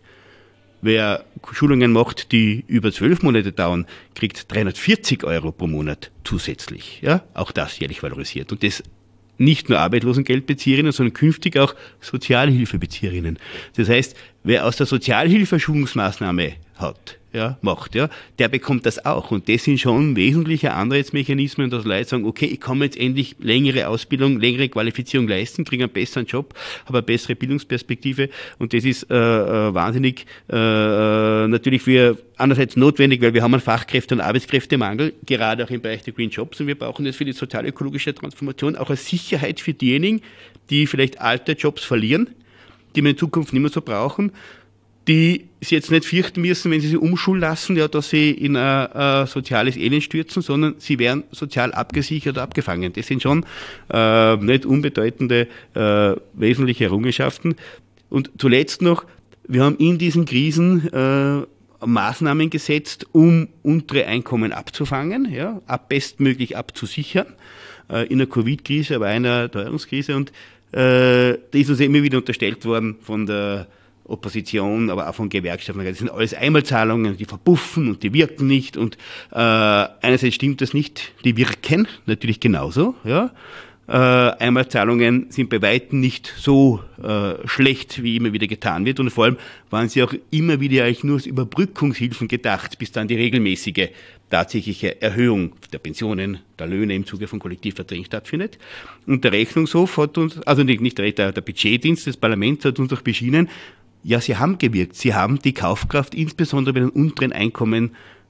S3: Wer Schulungen macht, die über zwölf Monate dauern, kriegt dreihundertvierzig Euro pro Monat zusätzlich. Ja, auch das jährlich valorisiert. Und das nicht nur Arbeitslosengeldbezieherinnen, sondern künftig auch Sozialhilfebezieherinnen. Das heißt, wer aus der Sozialhilfe Schulungsmaßnahme hat, ja, macht, ja, der bekommt das auch. Und das sind schon wesentliche Anreizmechanismen, dass Leute sagen, okay, ich kann mir jetzt endlich längere Ausbildung, längere Qualifizierung leisten, kriege einen besseren Job, habe eine bessere Bildungsperspektive, und das ist äh, äh, wahnsinnig äh, natürlich für einerseits notwendig, weil wir haben einen Fachkräfte- und Arbeitskräftemangel, gerade auch im Bereich der Green Jobs, und wir brauchen das für die sozial-ökologische Transformation auch als Sicherheit für diejenigen, die vielleicht alte Jobs verlieren, die wir in Zukunft nicht mehr so brauchen, die sie jetzt nicht fürchten müssen, wenn sie sich umschulen lassen, ja, dass sie in ein, ein soziales Elend stürzen, sondern sie werden sozial abgesichert oder abgefangen. Das sind schon äh, nicht unbedeutende äh, wesentliche Errungenschaften. Und zuletzt noch, wir haben in diesen Krisen äh, Maßnahmen gesetzt, um untere Einkommen abzufangen, ja, ab bestmöglich abzusichern, äh, in der Covid-Krise, aber auch in einer Teuerungskrise. Und äh, da ist uns immer wieder unterstellt worden von der Opposition, aber auch von Gewerkschaften. Das sind alles Einmalzahlungen, die verpuffen und die wirken nicht. Und äh, einerseits stimmt das nicht, die wirken natürlich genauso. Ja. Äh, Einmalzahlungen sind bei weitem nicht so äh, schlecht, wie immer wieder getan wird. Und vor allem waren sie auch immer wieder eigentlich nur als Überbrückungshilfen gedacht, bis dann die regelmäßige tatsächliche Erhöhung der Pensionen, der Löhne im Zuge von Kollektivverträgen stattfindet. Und der Rechnungshof hat uns, also nicht, nicht der, der Budgetdienst des Parlaments hat uns auch beschienen, ja, sie haben gewirkt. Sie haben die Kaufkraft insbesondere bei den unteren Einkommen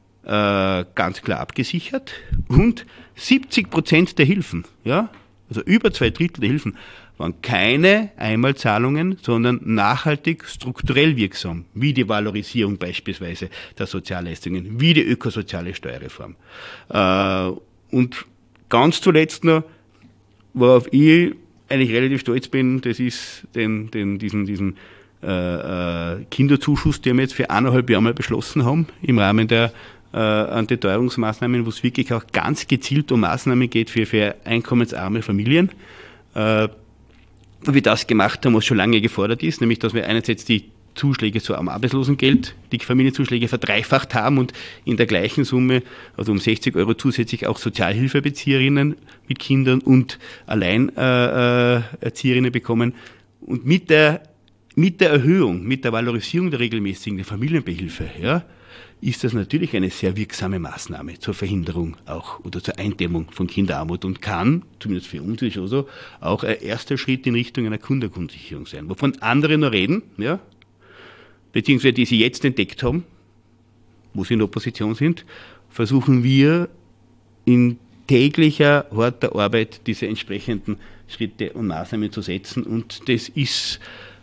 S3: äh, ganz klar abgesichert. Und siebzig Prozent der Hilfen, ja, also über zwei Drittel der Hilfen, waren keine Einmalzahlungen, sondern nachhaltig strukturell wirksam, wie die Valorisierung beispielsweise der Sozialleistungen, wie die ökosoziale Steuerreform. Äh, und ganz zuletzt noch, worauf ich eigentlich relativ stolz bin, das ist den, den, diesen, diesen äh, Kinderzuschuss, den wir jetzt für eineinhalb Jahre mal beschlossen haben, im Rahmen der äh, Antiteuerungsmaßnahmen, wo es wirklich auch ganz gezielt um Maßnahmen geht für, für einkommensarme Familien. Äh, wir das gemacht haben, was schon lange gefordert ist, nämlich dass wir einerseits die Zuschläge so am Arbeitslosengeld, die Familienzuschläge verdreifacht haben und in der gleichen Summe, also um sechzig Euro zusätzlich auch Sozialhilfebezieherinnen mit Kindern und Alleinerzieherinnen bekommen. Und mit der, mit der Erhöhung, mit der Valorisierung der regelmäßigen der Familienbehilfe, ja, ist das natürlich eine sehr wirksame Maßnahme zur Verhinderung auch oder zur Eindämmung von Kinderarmut und kann, zumindest für uns ist es so, auch ein erster Schritt in Richtung einer Kindergrundsicherung sein. Wovon andere noch reden, ja, beziehungsweise die sie jetzt entdeckt haben, wo sie in der Opposition sind, versuchen wir in täglicher, harter Arbeit diese entsprechenden Schritte und Maßnahmen zu setzen. Und das ist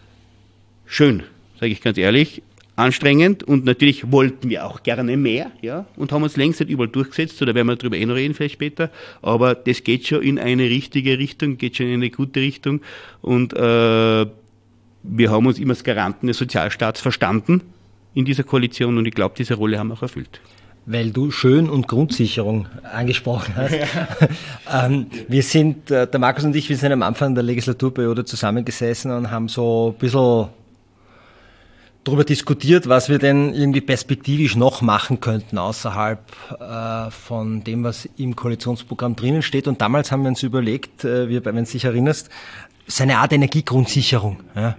S3: schön, sage ich ganz ehrlich, anstrengend. Und natürlich wollten wir auch gerne mehr, ja, und haben uns längst nicht überall durchgesetzt, oder werden wir darüber eh noch reden, vielleicht später. Aber das geht schon in eine richtige Richtung, geht schon in eine gute Richtung. Und äh, wir haben uns immer als Garanten des Sozialstaats verstanden in dieser Koalition und ich glaube, diese Rolle haben wir auch erfüllt.
S4: Weil du Schön- und Grundsicherung angesprochen hast. Ja. ähm, wir sind, äh, der Markus und ich, wir sind am Anfang der Legislaturperiode zusammengesessen und haben so ein bisschen darüber diskutiert, was wir denn irgendwie perspektivisch noch machen könnten außerhalb äh, von dem, was im Koalitionsprogramm drinnen steht. Und damals haben wir uns überlegt, äh, wir, wenn du dich erinnerst, so eine Art Energiegrundsicherung, ja,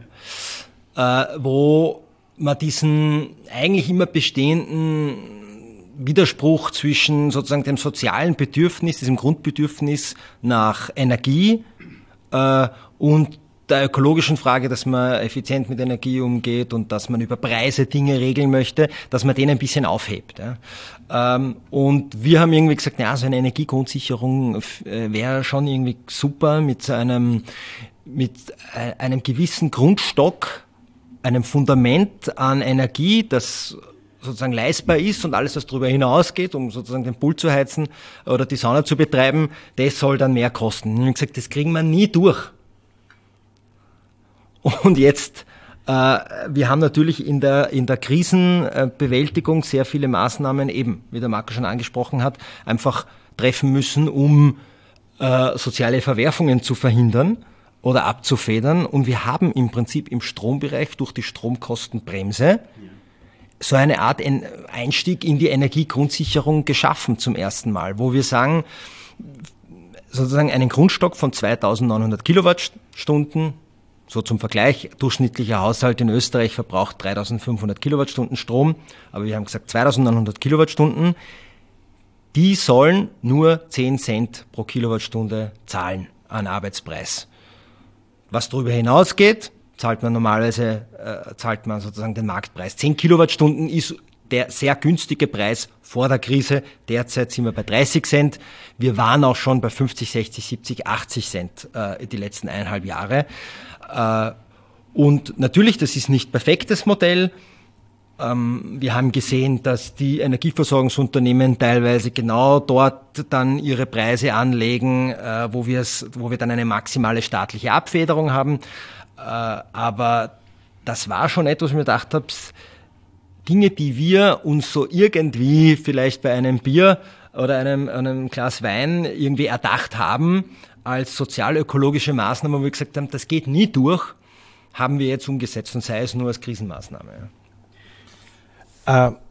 S4: äh, wo man diesen eigentlich immer bestehenden Widerspruch zwischen sozusagen dem sozialen Bedürfnis, diesem Grundbedürfnis nach Energie äh, und der ökologischen Frage, dass man effizient mit Energie umgeht und dass man über Preise Dinge regeln möchte, dass man den ein bisschen aufhebt. Ja. Ähm, und wir haben irgendwie gesagt, ja, so eine Energiegrundsicherung äh, wäre schon irgendwie super mit so einem mit äh, einem gewissen Grundstock, einem Fundament an Energie, das sozusagen leistbar ist und alles, was darüber hinausgeht, um sozusagen den Pool zu heizen oder die Sauna zu betreiben, das soll dann mehr kosten. Und ich habe gesagt, das kriegen wir nie durch. Und jetzt, äh, wir haben natürlich in der in der Krisenbewältigung sehr viele Maßnahmen, eben, wie der Marco schon angesprochen hat, einfach treffen müssen, um äh, soziale Verwerfungen zu verhindern oder abzufedern. Und wir haben im Prinzip im Strombereich durch die Stromkostenbremse so eine Art Einstieg in die Energiegrundsicherung geschaffen zum ersten Mal, wo wir sagen, sozusagen einen Grundstock von zweitausendneunhundert Kilowattstunden, so zum Vergleich, durchschnittlicher Haushalt in Österreich verbraucht dreitausendfünfhundert Kilowattstunden Strom, aber wir haben gesagt zweitausendneunhundert Kilowattstunden, die sollen nur zehn Cent pro Kilowattstunde zahlen an Arbeitspreis. Was darüber hinausgeht, zahlt man normalerweise, äh, zahlt man sozusagen den Marktpreis. zehn Kilowattstunden ist der sehr günstige Preis vor der Krise. Derzeit sind wir bei dreißig Cent. Wir waren auch schon bei fünfzig, sechzig, siebzig, achtzig Cent äh, die letzten eineinhalb Jahre. Äh, und natürlich, das ist nicht perfektes Modell. Ähm, wir haben gesehen, dass die Energieversorgungsunternehmen teilweise genau dort dann ihre Preise anlegen, äh, wo wir es, wo wir dann eine maximale staatliche Abfederung haben. Äh, aber das war schon etwas, wo ich mir gedacht habe, Dinge, die wir uns so irgendwie vielleicht bei einem Bier oder einem, einem Glas Wein irgendwie erdacht haben, als sozial-ökologische Maßnahme, wo wir gesagt haben, das geht nie durch, haben wir jetzt umgesetzt und sei es nur als Krisenmaßnahme.
S2: Ja, äh,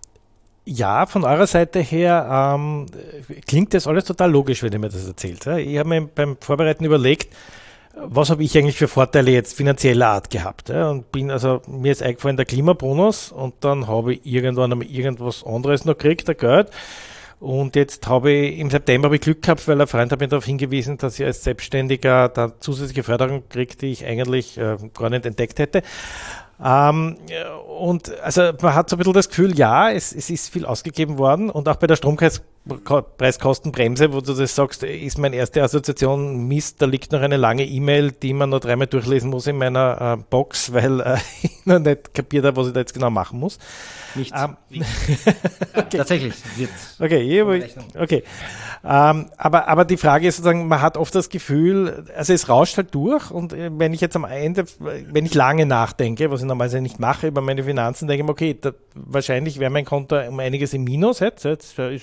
S2: ja von eurer Seite her ähm, klingt das alles total logisch, wenn ihr mir das erzählt. Ja? Ich habe mir beim Vorbereiten überlegt, was habe ich eigentlich für Vorteile jetzt finanzieller Art gehabt? Ja? Und bin, also mir ist eingefallen der Klimabonus und dann habe ich irgendwann einmal irgendwas anderes noch gekriegt, der Geld. Und jetzt habe ich, im September habe ich Glück gehabt, weil ein Freund hat mir darauf hingewiesen, dass ich als Selbstständiger da zusätzliche Förderung kriege, die ich eigentlich äh, gar nicht entdeckt hätte. Ähm, und also man hat so ein bisschen das Gefühl, ja, es, es ist viel ausgegeben worden und auch bei der Strompreiskostenbremse, wo du das sagst, ist meine erste Assoziation, Mist, da liegt noch eine lange E-Mail, die man noch dreimal durchlesen muss in meiner äh, Box, weil äh, ich noch nicht kapiert habe, was ich da jetzt genau machen muss.
S4: Nichts.
S2: Ähm,
S4: okay. Tatsächlich.
S2: Okay, okay. Ähm, aber, aber die Frage ist sozusagen, man hat oft das Gefühl, also es rauscht halt durch und wenn ich jetzt am Ende, wenn ich lange nachdenke, was ich normalerweise nicht mache über meine Finanzen, denke ich mir, okay, da, wahrscheinlich wäre mein Konto um einiges im Minus jetzt, jetzt ist ein bisschen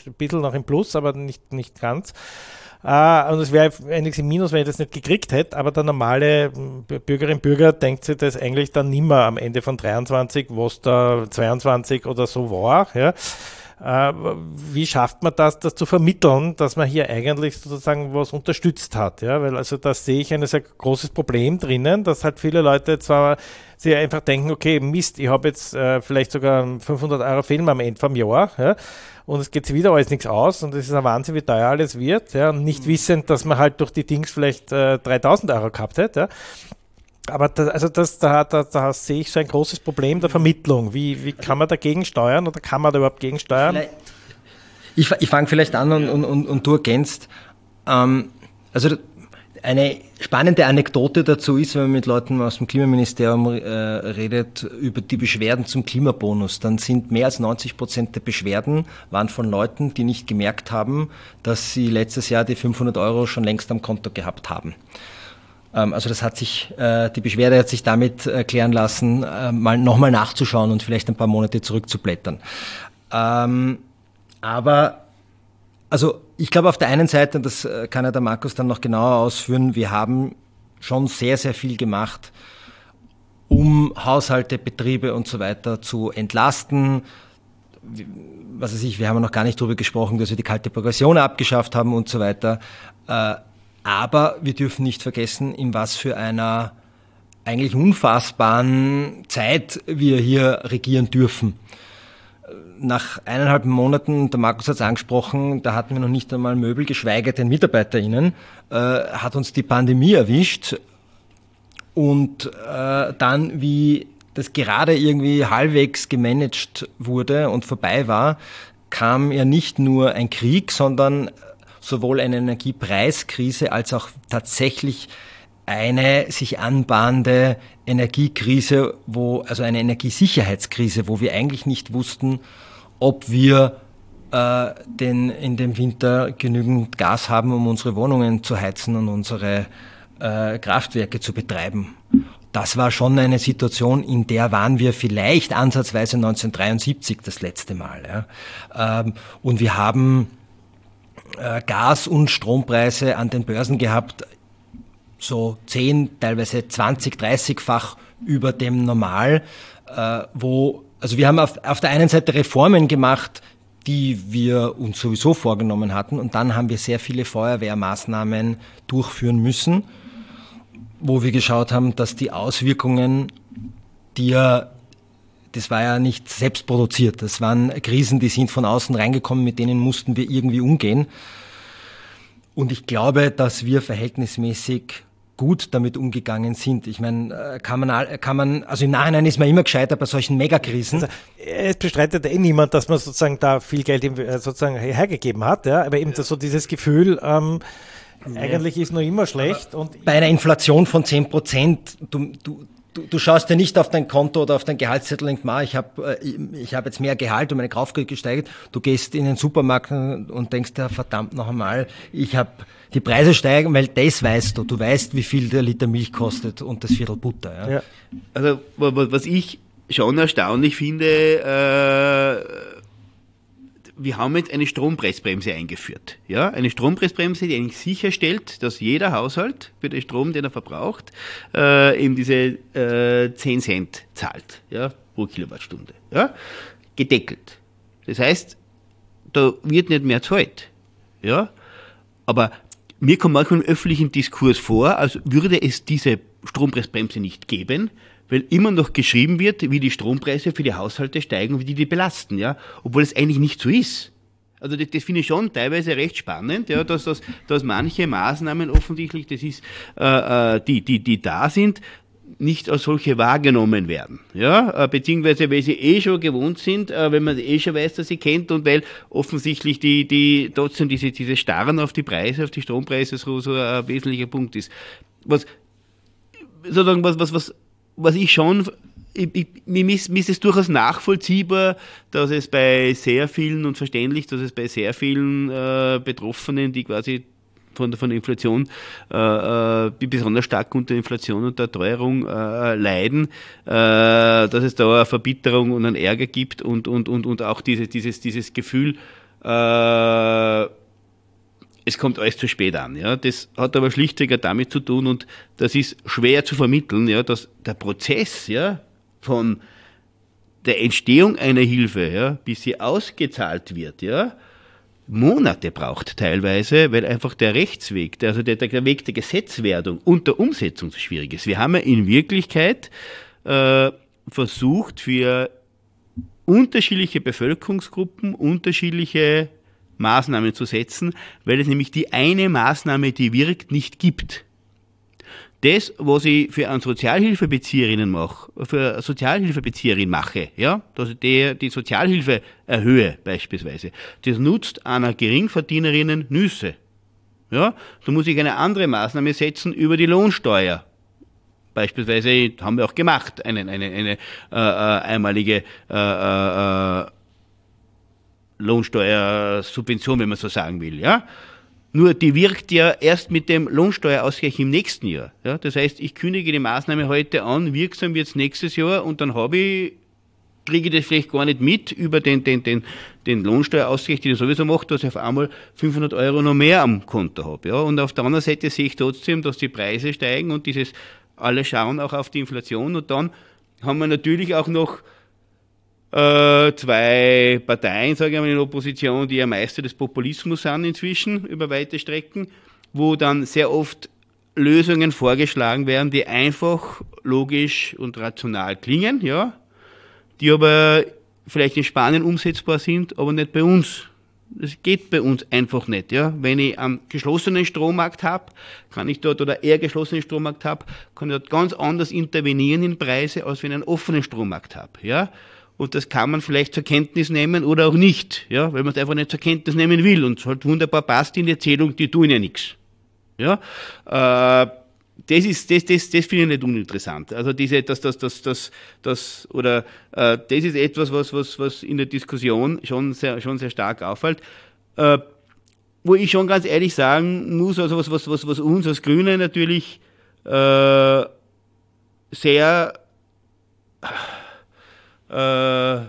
S2: noch im Plus, aber nicht, nicht ganz. Uh, und es wäre einiges im Minus, wenn ich das nicht gekriegt hätte, aber der normale Bürgerin und Bürger denkt sich das eigentlich dann nimmer am Ende von dreiundzwanzig, was da zweiundzwanzig oder so war. Ja. Uh, wie schafft man das, das zu vermitteln, dass man hier eigentlich sozusagen was unterstützt hat? Ja? Weil also da sehe ich ein sehr großes Problem drinnen, dass halt viele Leute zwar sich einfach denken, okay, Mist, ich habe jetzt äh, vielleicht sogar einen fünfhundert Euro Film am Ende vom Jahr, ja? Und es geht wieder alles nichts aus und es ist ein Wahnsinn, wie teuer alles wird, ja, und nicht mhm. wissend, dass man halt durch die Dings vielleicht äh, dreitausend Euro gehabt hätte, ja. Aber das, also das, da, da, da sehe ich so ein großes Problem der Vermittlung. Wie, wie kann man dagegen steuern oder kann man da überhaupt gegensteuern?
S4: Ich, ich fange vielleicht an und, und, und, und du ergänzt. Ähm, also eine spannende Anekdote dazu ist, wenn man mit Leuten aus dem Klimaministerium äh, redet über die Beschwerden zum Klimabonus, dann sind mehr als neunzig Prozent der Beschwerden waren von Leuten, die nicht gemerkt haben, dass sie letztes Jahr die fünfhundert Euro schon längst am Konto gehabt haben. Ähm, also das hat sich, äh, die Beschwerde hat sich damit erklären lassen, äh, mal nochmal nachzuschauen und vielleicht ein paar Monate zurückzublättern. Ähm, aber Also ich glaube auf der einen Seite, und das kann ja der Markus dann noch genauer ausführen, wir haben schon sehr, sehr viel gemacht, um Haushalte, Betriebe und so weiter zu entlasten. Was weiß ich, wir haben noch gar nicht darüber gesprochen, dass wir die kalte Progression abgeschafft haben und so weiter. Aber wir dürfen nicht vergessen, in was für einer eigentlich unfassbaren Zeit wir hier regieren dürfen. Nach eineinhalb Monaten, der Markus hat es angesprochen, da hatten wir noch nicht einmal Möbel, geschweige denn MitarbeiterInnen, äh, hat uns die Pandemie erwischt. Und äh, dann, wie das gerade irgendwie halbwegs gemanagt wurde und vorbei war, kam ja nicht nur ein Krieg, sondern sowohl eine Energiepreiskrise als auch tatsächlich eine sich anbahnende Energiekrise, wo, also eine Energiesicherheitskrise, wo wir eigentlich nicht wussten, ob wir äh, den, in dem Winter genügend Gas haben, um unsere Wohnungen zu heizen und unsere äh, Kraftwerke zu betreiben. Das war schon eine Situation, in der waren wir vielleicht ansatzweise neunzehnhundertdreiundsiebzig das letzte Mal. Ja. Ähm, und wir haben äh, Gas- und Strompreise an den Börsen gehabt, so zehn, teilweise zwanzig, dreißigfach über dem Normal, äh, wo, also wir haben auf, auf der einen Seite Reformen gemacht, die wir uns sowieso vorgenommen hatten, und dann haben wir sehr viele Feuerwehrmaßnahmen durchführen müssen, wo wir geschaut haben, dass die Auswirkungen, die ja, das war ja nicht selbst produziert, das waren Krisen, die sind von außen reingekommen, mit denen mussten wir irgendwie umgehen. Und ich glaube, dass wir verhältnismäßig gut damit umgegangen sind. Ich meine, kann man, kann man, also im Nachhinein ist man immer gescheiter bei solchen Megakrisen.
S2: Also, es bestreitet eh niemand, dass man sozusagen da viel Geld sozusagen hergegeben hat, ja, aber eben ja. so dieses Gefühl, ähm, ja. eigentlich ist noch immer schlecht. Und
S4: bei einer Inflation von zehn Prozent, du, du, du, du schaust ja nicht auf dein Konto oder auf dein Gehaltszettel und denkst, ma, ich habe ich hab jetzt mehr Gehalt und meine Kaufkraft gesteigert. Du gehst in den Supermarkt und denkst, ja, verdammt noch einmal, ich habe die Preise steigen, weil das weißt du. Du weißt, wie viel der Liter Milch kostet und das Viertel Butter. Ja.
S3: Ja. Also was ich schon erstaunlich finde, äh, wir haben jetzt eine Strompreisbremse eingeführt. Ja, eine Strompreisbremse, die eigentlich sicherstellt, dass jeder Haushalt für den Strom, den er verbraucht, äh, eben diese äh, zehn Cent zahlt, ja, pro Kilowattstunde. Ja, gedeckelt. Das heißt, da wird nicht mehr zahlt. Ja, aber mir kommt manchmal im öffentlichen Diskurs vor, als würde es diese Strompreisbremse nicht geben, weil immer noch geschrieben wird, wie die Strompreise für die Haushalte steigen und wie die die belasten, ja, obwohl es eigentlich nicht so ist. Also das, das finde ich schon teilweise recht spannend, ja, dass, dass, dass manche Maßnahmen offensichtlich, das ist, äh, die, die, die da sind, nicht als solche wahrgenommen werden, ja, beziehungsweise weil sie eh schon gewohnt sind, wenn man eh schon weiß, dass sie kennt und weil offensichtlich die, die, trotzdem diese, diese Starren auf die Preise, auf die Strompreise so, so ein wesentlicher Punkt ist. Was, sozusagen, was, was, was, was ich schon, ich, ich, mir, ist, mir ist es durchaus nachvollziehbar, dass es bei sehr vielen und verständlich, dass es bei sehr vielen äh, Betroffenen, die quasi von der, von der Inflation, äh, die besonders stark unter Inflation und der Teuerung äh, leiden, äh, dass es da eine Verbitterung und einen Ärger gibt und, und, und, und auch dieses, dieses, dieses Gefühl, äh, es kommt alles zu spät an. Ja. Das hat aber schlichtweg damit zu tun, und das ist schwer zu vermitteln, ja, dass der Prozess, ja, von der Entstehung einer Hilfe, ja, bis sie ausgezahlt wird, ja, Monate braucht teilweise, weil einfach der Rechtsweg, also der, der Weg der Gesetzwerdung und der Umsetzung so schwierig ist. Wir haben ja in Wirklichkeit äh, versucht, für unterschiedliche Bevölkerungsgruppen unterschiedliche Maßnahmen zu setzen, weil es nämlich die eine Maßnahme, die wirkt, nicht gibt. Das, was ich für eine Sozialhilfebezieherin mache, für eine Sozialhilfebezieherin mache, ja, dass ich die, die Sozialhilfe erhöhe beispielsweise, das nutzt einer Geringverdienerinnen Nüsse. Ja, da muss ich eine andere Maßnahme setzen über die Lohnsteuer. Beispielsweise haben wir auch gemacht, eine, eine, eine äh, einmalige äh, äh, Lohnsteuersubvention, wenn man so sagen will, ja. Nur die wirkt ja erst mit dem Lohnsteuerausgleich im nächsten Jahr. Ja, das heißt, ich kündige die Maßnahme heute an, wirksam wird es nächstes Jahr, und dann habe ich, kriege ich das vielleicht gar nicht mit über den, den, den, den Lohnsteuerausgleich, den ich sowieso mache, dass ich auf einmal fünfhundert Euro noch mehr am Konto habe. Ja, und auf der anderen Seite sehe ich trotzdem, dass die Preise steigen, und dieses, alle schauen auch auf die Inflation, und dann haben wir natürlich auch noch Äh, zwei Parteien, sage ich mal, in der Opposition, die ja Meister des Populismus sind inzwischen über weite Strecken, wo dann sehr oft Lösungen vorgeschlagen werden, die einfach, logisch und rational klingen, ja, die aber vielleicht in Spanien umsetzbar sind, aber nicht bei uns. Das geht bei uns einfach nicht. Ja. Wenn ich einen geschlossenen Strommarkt habe, kann ich dort, oder eher geschlossenen Strommarkt habe, kann ich dort ganz anders intervenieren in Preise, als wenn ich einen offenen Strommarkt habe. Ja. Und das kann man vielleicht zur Kenntnis nehmen oder auch nicht, ja, weil man es einfach nicht zur Kenntnis nehmen will und es halt wunderbar passt in die Erzählung, die tun ja nichts. Ja, äh, das ist, das, das, das finde ich nicht uninteressant. Also diese, das, das, das, das, das, oder äh, das ist etwas, was, was, was in der Diskussion schon sehr, schon sehr stark auffällt. Äh, wo ich schon ganz ehrlich sagen muss, also was, was, was, was uns als Grüne natürlich äh, sehr Äh,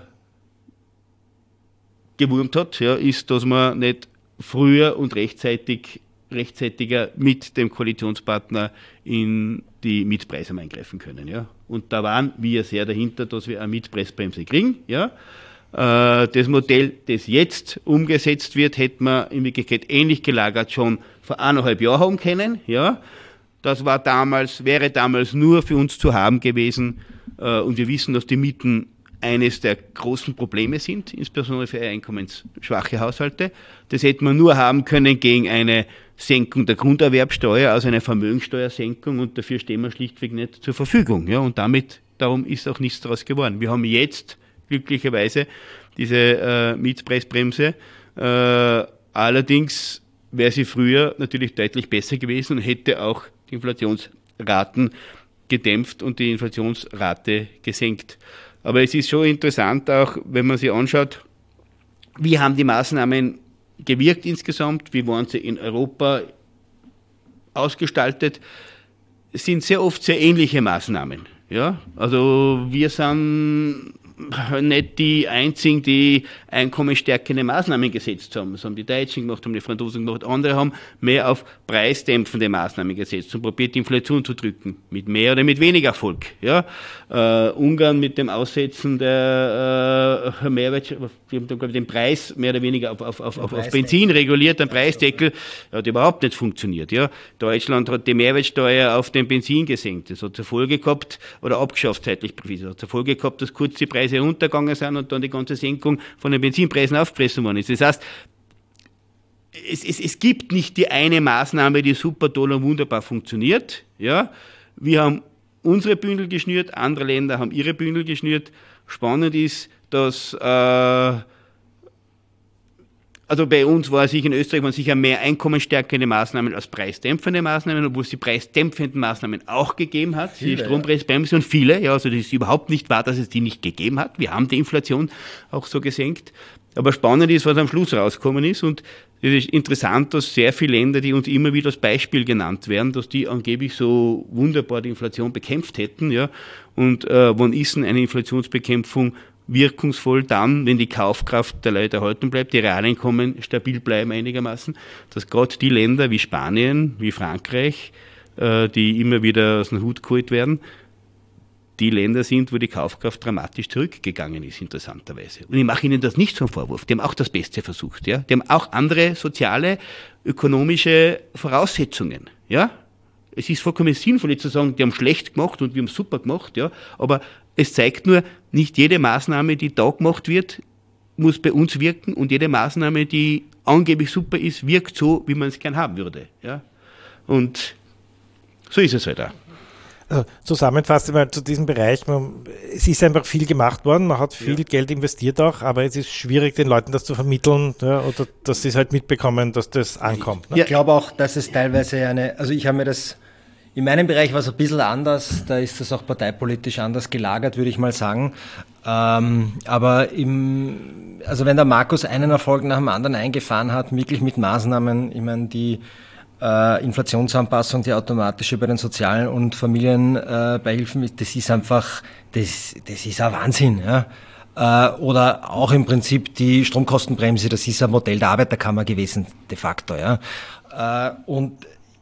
S3: gewurmt hat, ja, ist, dass man nicht früher und rechtzeitig, rechtzeitiger mit dem Koalitionspartner in die Mietpreise eingreifen können. Ja. Und da waren wir sehr dahinter, dass wir eine Mietpreisbremse kriegen. Ja. Äh, das Modell, das jetzt umgesetzt wird, hätte man in Wirklichkeit ähnlich gelagert schon vor eineinhalb Jahren haben können. Ja. Das war damals, wäre damals nur für uns zu haben gewesen, äh, und wir wissen, dass die Mieten eines der großen Probleme sind, insbesondere für einkommensschwache Haushalte. Das hätte man nur haben können gegen eine Senkung der Grunderwerbsteuer, also eine Vermögensteuersenkung, und dafür stehen wir schlichtweg nicht zur Verfügung. Ja, und damit, darum ist auch nichts daraus geworden. Wir haben jetzt glücklicherweise diese äh, Mietpreisbremse. Äh, allerdings wäre sie früher natürlich deutlich besser gewesen und hätte auch die Inflationsraten gedämpft und die Inflationsrate gesenkt. Aber es ist schon interessant auch, wenn man sich anschaut, wie haben die Maßnahmen gewirkt insgesamt, wie waren sie in Europa ausgestaltet, es sind sehr oft sehr ähnliche Maßnahmen. Ja? Also wir sind nicht die einzigen, die einkommensstärkende Maßnahmen gesetzt haben. Das haben die Deutschen gemacht, haben die Franzosen gemacht. Andere haben mehr auf preisdämpfende Maßnahmen gesetzt und probiert, die Inflation zu drücken. Mit mehr oder mit weniger Erfolg. Ja? Äh, Ungarn mit dem Aussetzen der äh, Mehrwertsteuer, die haben dann, glaube ich, den Preis mehr oder weniger auf, auf, auf, auf, auf Benzin reguliert, ein Preisdeckel, hat überhaupt nicht funktioniert. Ja? Deutschland hat die Mehrwertsteuer auf den Benzin gesenkt. Das hat zur Folge gehabt, oder abgeschafft zeitlich, das hat zur Folge gehabt, dass kurz die Preise runtergegangen sind und dann die ganze Senkung von den Benzinpreisen aufgefressen worden ist. Das heißt, es, es, es gibt nicht die eine Maßnahme, die super toll und wunderbar funktioniert. Ja? Wir haben unsere Bündel geschnürt, andere Länder haben ihre Bündel geschnürt. Spannend ist, dass äh, also bei uns war sicher in Österreich waren sicher mehr einkommensstärkende Maßnahmen als preisdämpfende Maßnahmen, obwohl es die preisdämpfenden Maßnahmen auch gegeben hat, viele, die Strompreisbremse, und viele. Ja, also das ist überhaupt nicht wahr, dass es die nicht gegeben hat. Wir haben die Inflation auch so gesenkt. Aber spannend ist, was am Schluss rausgekommen ist, und es ist interessant, dass sehr viele Länder, die uns immer wieder als Beispiel genannt werden, dass die angeblich so wunderbar die Inflation bekämpft hätten. Ja. Und äh, wann ist denn eine Inflationsbekämpfung wirkungsvoll dann, wenn die Kaufkraft der Leute erhalten bleibt, die Realeinkommen stabil bleiben einigermaßen, dass gerade die Länder wie Spanien, wie Frankreich, äh, die immer wieder aus dem Hut geholt werden, die Länder sind, wo die Kaufkraft dramatisch zurückgegangen ist, interessanterweise. Und ich mache Ihnen das nicht zum Vorwurf. Die haben auch das Beste versucht. Ja? Die haben auch andere soziale, ökonomische Voraussetzungen. Ja? Es ist vollkommen sinnvoll, zu sagen, die haben schlecht gemacht und wir haben super gemacht. Ja? Aber es zeigt nur, nicht jede Maßnahme, die da gemacht wird, muss bei uns wirken. Und jede Maßnahme, die angeblich super ist, wirkt so, wie man es gern haben würde. Ja? Und so ist es halt auch.
S2: Also zusammenfassend mal zu diesem Bereich, man, es ist einfach viel gemacht worden, man hat viel ja. Geld investiert auch, aber es ist schwierig, den Leuten das zu vermitteln, ja, oder dass sie es halt mitbekommen, dass das ankommt. Ne?
S4: Ja. Ich glaube auch, dass es teilweise eine, also ich habe mir das, in meinem Bereich war es ein bisschen anders, da ist das auch parteipolitisch anders gelagert, würde ich mal sagen. Ähm, aber im, also wenn der Markus einen Erfolg nach dem anderen eingefahren hat, wirklich mit Maßnahmen, ich meine, die Äh, Inflationsanpassung, die automatische bei den sozialen und Familienbeihilfen, äh, das ist einfach, das, das ist ein Wahnsinn. Ja? Äh, oder auch im Prinzip die Stromkostenbremse, das ist ein Modell der Arbeiterkammer gewesen, de facto. Ja? Äh, und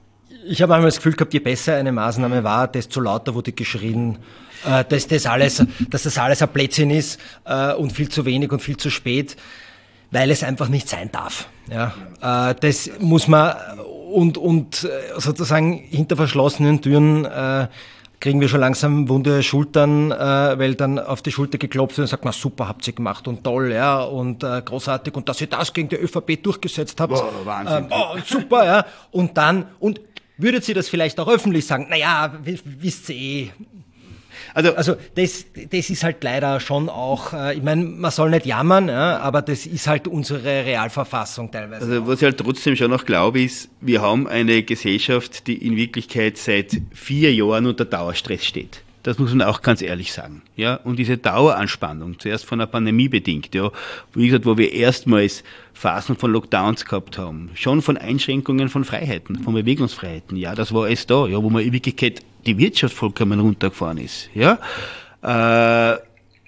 S4: ich habe einmal das Gefühl gehabt, je besser eine Maßnahme war, desto lauter wurde geschrien, äh, dass, das alles, dass das alles ein Blödsinn ist äh, und viel zu wenig und viel zu spät, weil es einfach nicht sein darf. Ja? Äh, das muss man Und, und sozusagen hinter verschlossenen Türen äh, kriegen wir schon langsam wunde Schultern, äh, weil dann auf die Schulter geklopft wird und sagt, na super, habt ihr gemacht und toll, ja, und äh, großartig und dass ihr das gegen die ÖVP durchgesetzt habt.
S3: Boah, Wahnsinn.
S4: Äh, oh, super, ja. Und dann, und würdet ihr das vielleicht auch öffentlich sagen? Naja, wisst ihr eh. Also, also das, das ist halt leider schon auch, äh, ich meine, man soll nicht jammern, ja, aber das ist halt unsere Realverfassung teilweise.
S3: Also was ich halt trotzdem schon noch glaube, ist, wir haben eine Gesellschaft, die in Wirklichkeit seit vier Jahren unter Dauerstress steht. Das muss man auch ganz ehrlich sagen. Ja, und diese Daueranspannung, zuerst von der Pandemie bedingt, ja, wie gesagt, wo wir erstmals Phasen von Lockdowns gehabt haben, schon von Einschränkungen von Freiheiten, von Bewegungsfreiheiten, ja, das war alles da, ja, wo man in Wirklichkeit die Wirtschaft vollkommen runtergefahren ist, ja, äh,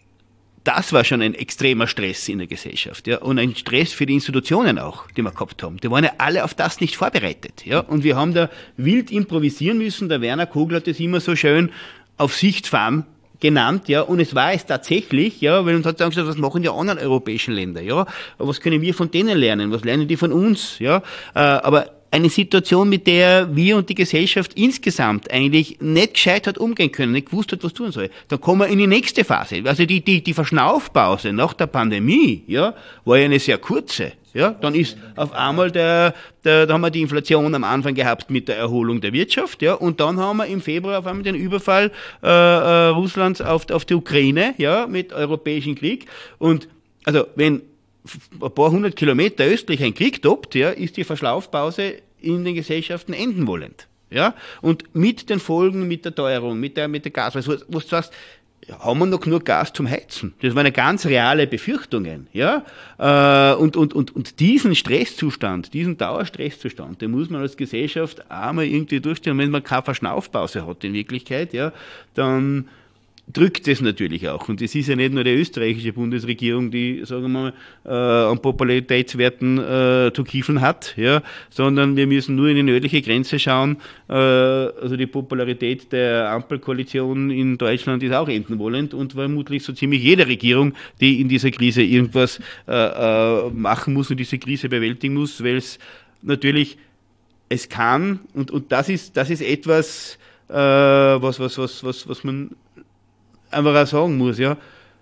S3: das war schon ein extremer Stress in der Gesellschaft, ja, und ein Stress für die Institutionen auch, die wir gehabt haben. Die waren ja alle auf das nicht vorbereitet, ja, und wir haben da wild improvisieren müssen. Der Werner Kogler hat das immer so schön auf Sicht fahren genannt, ja, und es war es tatsächlich, ja, weil uns hat dann gesagt, was machen die anderen europäischen Länder, ja, was können wir von denen lernen, was lernen die von uns, ja, äh, aber eine Situation, mit der wir und die Gesellschaft insgesamt eigentlich nicht gescheit hat umgehen können, nicht gewusst hat, was tun soll. Dann kommen wir in die nächste Phase. Also die, die, die Verschnaufpause nach der Pandemie, ja, war ja eine sehr kurze. Ja, dann ist auf einmal der, der, da haben wir die Inflation am Anfang gehabt mit der Erholung der Wirtschaft, ja, und dann haben wir im Februar auf einmal den Überfall äh, äh, Russlands auf, auf die Ukraine, ja, mit europäischem Krieg. Und also wenn ein paar hundert Kilometer östlich ein Krieg tobt, ja, ist die Verschlaufpause in den Gesellschaften enden wollend. Ja, und mit den Folgen, mit der Teuerung, mit der, mit der Gas, was, was du sagst, haben wir noch genug Gas zum Heizen? Das waren ganz reale Befürchtungen, ja. Und, und, und, und diesen Stresszustand, diesen Dauerstresszustand, den muss man als Gesellschaft einmal irgendwie durchstehen. Und wenn man keine Verschnaufpause hat in Wirklichkeit, ja, dann drückt es natürlich auch. Und es ist ja nicht nur die österreichische Bundesregierung, die, sagen wir mal, äh, an Popularitätswerten äh, zu kiefeln hat, ja, sondern wir müssen nur in die nördliche Grenze schauen. Äh, also die Popularität der Ampelkoalition in Deutschland ist auch enden wollend und vermutlich so ziemlich jede Regierung, die in dieser Krise irgendwas äh, äh, machen muss und diese Krise bewältigen muss, weil es natürlich, es kann, und, und das ist, das ist etwas, äh, was, was, was, was, was man einfach auch sagen muss, ja,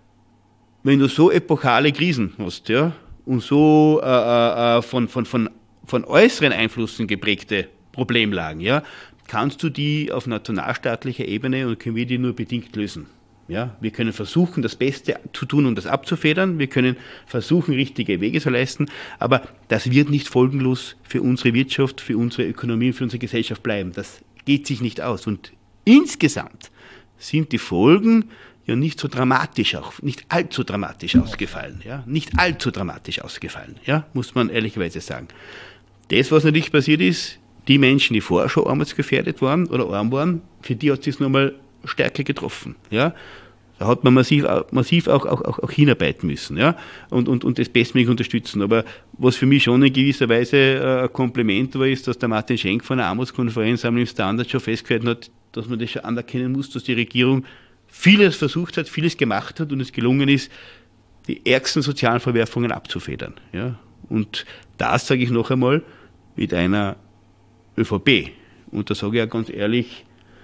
S3: wenn du so epochale Krisen hast, ja, und so äh, äh, von, von, von, von äußeren Einflüssen geprägte Problemlagen, ja, kannst du die auf nationalstaatlicher Ebene und können wir die nur bedingt lösen. Ja, wir können versuchen, das Beste zu tun, um das abzufedern. Wir können versuchen, richtige Wege zu leisten. Aber das wird nicht folgenlos für unsere Wirtschaft, für unsere Ökonomie, für unsere Gesellschaft bleiben. Das geht sich nicht aus. Und insgesamt sind die Folgen ja nicht so dramatisch auch, nicht allzu dramatisch ausgefallen, ja, nicht allzu dramatisch ausgefallen, ja, muss man ehrlicherweise sagen. Das, was natürlich passiert ist, die Menschen, die vorher schon armutsgefährdet waren oder arm waren, für die hat es nochmal stärker getroffen, ja. Da hat man massiv, massiv auch, auch, auch, auch hinarbeiten müssen, ja, und, und, und das bestmöglich unterstützen. Aber was für mich schon in gewisser Weise äh, ein Kompliment war, ist, dass der Martin Schenk von der Armutskonferenz am Standard schon festgehalten hat, dass man das schon anerkennen muss, dass die Regierung vieles versucht hat, vieles gemacht hat und es gelungen ist, die ärgsten sozialen Verwerfungen abzufedern. Ja. Und das sage ich noch einmal mit einer ÖVP. Und da sage ich auch ganz ehrlich,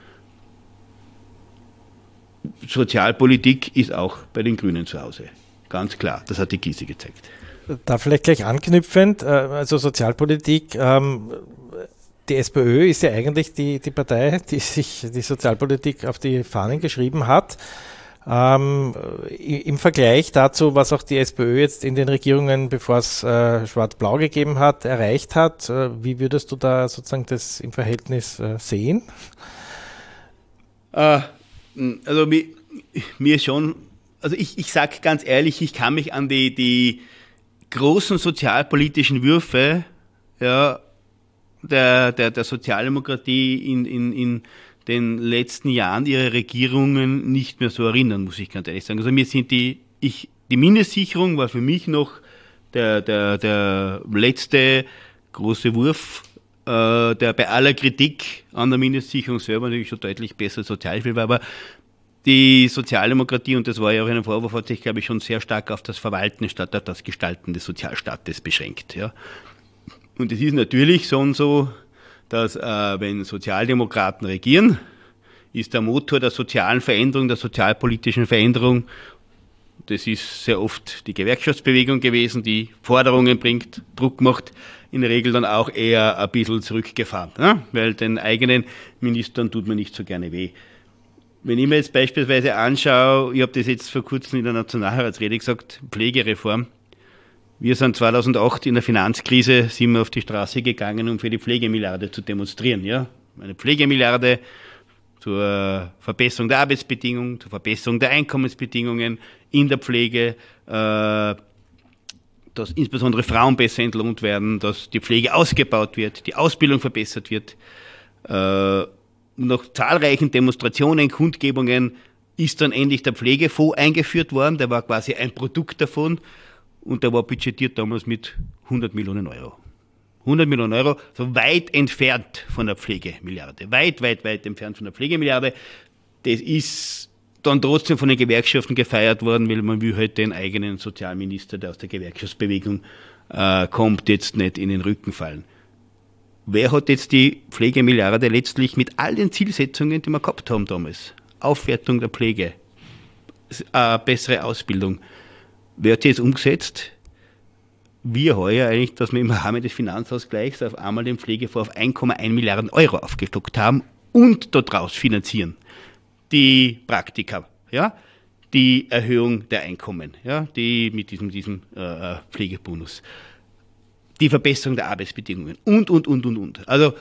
S3: Sozialpolitik ist auch bei den Grünen zu Hause. Ganz klar, das hat die Krise gezeigt.
S2: Da vielleicht gleich anknüpfend, also Sozialpolitik, ähm, die SPÖ ist ja eigentlich die, die Partei, die sich die Sozialpolitik auf die Fahnen geschrieben hat. Ähm, im Vergleich dazu, was auch die SPÖ jetzt in den Regierungen, bevor es äh, Schwarz-Blau gegeben hat, erreicht hat, äh, wie würdest du da sozusagen das im Verhältnis äh, sehen?
S3: Äh, Also mir, mir schon, also ich, ich sage ganz ehrlich, ich kann mich an die, die großen sozialpolitischen Würfe ja, der, der, der Sozialdemokratie in, in, in den letzten Jahren ihrer Regierungen nicht mehr so erinnern, muss ich ganz ehrlich sagen. Also mir sind die, ich, die Mindestsicherung war für mich noch der, der, der letzte große Wurf, der bei aller Kritik an der Mindestsicherung selber natürlich schon deutlich besser Sozialhilfe war, aber die Sozialdemokratie, und das war ja auch ein Vorwurf, hat sich, glaube ich, schon sehr stark auf das Verwalten statt auf das Gestalten des Sozialstaates beschränkt. Ja. Und es ist natürlich so und so, dass äh, wenn Sozialdemokraten regieren, ist der Motor der sozialen Veränderung, der sozialpolitischen Veränderung, das ist sehr oft die Gewerkschaftsbewegung gewesen, die Forderungen bringt, Druck macht, in der Regel dann auch eher ein bisschen zurückgefahren, ne? Weil den eigenen Ministern tut man nicht so gerne weh. Wenn ich mir jetzt beispielsweise anschaue, ich habe das jetzt vor kurzem in der Nationalratsrede gesagt, Pflegereform. Wir sind zweitausendacht in der Finanzkrise, sind wir auf die Straße gegangen, um für die Pflegemilliarde zu demonstrieren. Ja? Eine Pflegemilliarde zur Verbesserung der Arbeitsbedingungen, zur Verbesserung der Einkommensbedingungen in der Pflege, äh, dass insbesondere Frauen besser entlohnt werden, dass die Pflege ausgebaut wird, die Ausbildung verbessert wird. Äh, nach zahlreichen Demonstrationen, Kundgebungen ist dann endlich der Pflegefonds eingeführt worden. Der war quasi ein Produkt davon und der war budgetiert damals mit hundert Millionen Euro. hundert Millionen Euro, so weit entfernt von der Pflegemilliarde. Weit, weit, weit entfernt von der Pflegemilliarde. Das ist dann trotzdem von den Gewerkschaften gefeiert worden, weil man will halt den eigenen Sozialminister, der aus der Gewerkschaftsbewegung äh, kommt, jetzt nicht in den Rücken fallen. Wer hat jetzt die Pflegemilliarde letztlich mit all den Zielsetzungen, die wir gehabt haben damals? Aufwertung der Pflege, äh, bessere Ausbildung. Wer hat die jetzt umgesetzt? Wir heuer eigentlich, dass wir im Rahmen des Finanzausgleichs auf einmal den Pflegefonds auf ein Komma eins Milliarden Euro aufgestockt haben und daraus finanzieren. Die Praktika, ja, die Erhöhung der Einkommen, ja, die mit diesem, diesem äh, Pflegebonus, die Verbesserung der Arbeitsbedingungen und, und, und, und, und. Also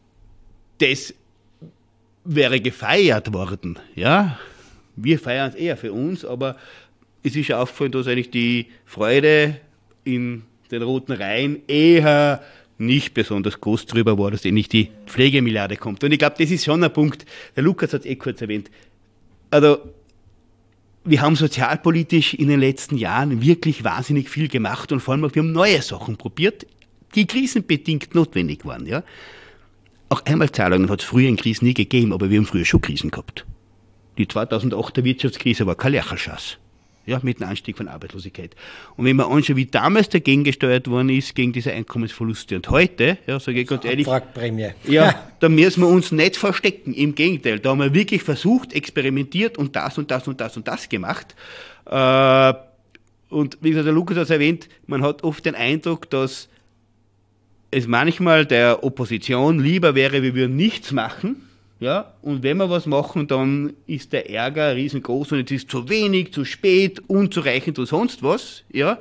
S3: das wäre gefeiert worden, ja. Wir feiern es eher für uns, aber es ist ja aufgefallen, dass eigentlich die Freude in den roten Reihen eher nicht besonders groß drüber war, dass endlich die Pflegemilliarde kommt. Und ich glaube, das ist schon ein Punkt, der Lukas hat es eh kurz erwähnt. Also, wir haben sozialpolitisch in den letzten Jahren wirklich wahnsinnig viel gemacht und vor allem auch, wir haben neue Sachen probiert, die krisenbedingt notwendig waren. Ja? Auch Einmalzahlungen hat es früher in Krisen nie gegeben, aber wir haben früher schon Krisen gehabt. Die zweitausendachter Wirtschaftskrise war kein Lercherschatz. Ja, mit dem Anstieg von Arbeitslosigkeit. Und wenn man anschaut, wie damals dagegen gesteuert worden ist, gegen diese Einkommensverluste und heute, ja, sage ich ganz ehrlich,
S4: Abwrackprämie.
S3: Ja, da müssen wir uns nicht verstecken. Im Gegenteil, da haben wir wirklich versucht, experimentiert und das und das und das und das gemacht. Äh, und wie gesagt, der Lukas hat es erwähnt, man hat oft den Eindruck, dass es manchmal der Opposition lieber wäre, wir würden nichts machen. Ja, und wenn wir was machen, dann ist der Ärger riesengroß und es ist zu wenig, zu spät, unzureichend und sonst was. Ja.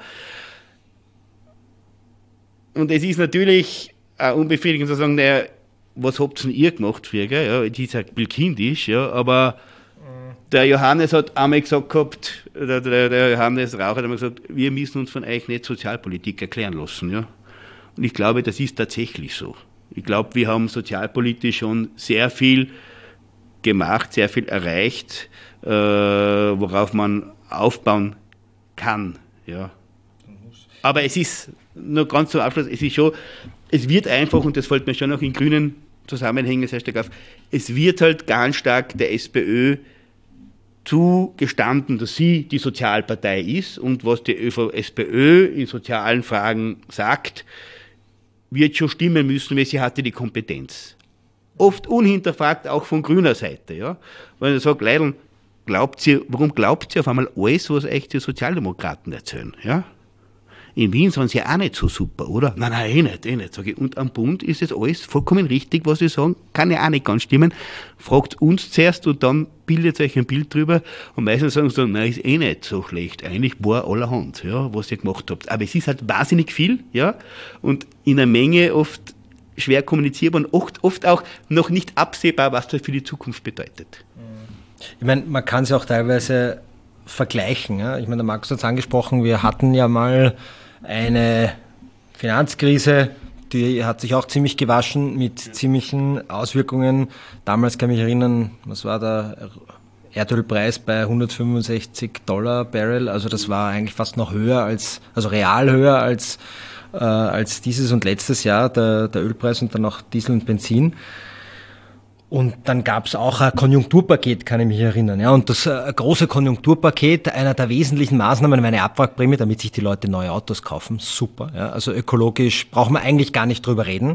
S3: Und es ist natürlich auch unbefriedigend zu sagen, naja, was habt denn ihr gemacht früher? Ja, das ist ein bisschen kindisch, ja, aber der Johannes hat einmal gesagt gehabt, der, der, der Johannes Rauch hat einmal gesagt, wir müssen uns von euch nicht Sozialpolitik erklären lassen. Ja. Und ich glaube, das ist tatsächlich so. Ich glaube, wir haben sozialpolitisch schon sehr viel gemacht, sehr viel erreicht äh, worauf man aufbauen kann. Ja. Aber es ist, nur ganz zum Abschluss, es ist schon, es wird einfach, und das fällt mir schon auch in grünen Zusammenhängen sehr stark auf, es wird halt ganz stark der SPÖ zugestanden, dass sie die Sozialpartei ist, und was die SPÖ in sozialen Fragen sagt, wird schon stimmen müssen, weil sie hatte die Kompetenz. Oft unhinterfragt, auch von grüner Seite. Ja? Weil ich sage, Leidl, glaubt ihr, warum glaubt ihr auf einmal alles, was euch die Sozialdemokraten erzählen? Ja? In Wien sind sie ja auch nicht so super, oder? Nein, nein, eh nicht, eh nicht, sage ich. Und am Bund ist es alles vollkommen richtig, was sie sagen. Kann ja auch nicht ganz stimmen. Fragt uns zuerst und dann bildet euch ein Bild drüber. Und meistens sagen sie dann, nein, ist eh nicht so schlecht. Eigentlich war allerhand, ja, was ihr gemacht habt. Aber es ist halt wahnsinnig viel, ja. Und in einer Menge oft schwer kommunizierbar und oft, oft auch noch nicht absehbar, was das für die Zukunft bedeutet.
S4: Ich meine, man kann es auch teilweise vergleichen. Ja? Ich meine, der Markus hat es angesprochen, wir hatten ja mal eine Finanzkrise, die hat sich auch ziemlich gewaschen mit ziemlichen Auswirkungen. Damals kann ich mich erinnern, was war der Erdölpreis bei hundertfünfundsechzig Dollar Barrel, also das war eigentlich fast noch höher als, also real höher als, äh, als dieses und letztes Jahr, der, der Ölpreis und dann auch Diesel und Benzin. Und dann gab es auch ein Konjunkturpaket, kann ich mich erinnern. Ja, und das äh, große Konjunkturpaket, einer der wesentlichen Maßnahmen war eine Abwrackprämie, damit sich die Leute neue Autos kaufen. Super. Ja, also ökologisch brauchen wir eigentlich gar nicht drüber reden.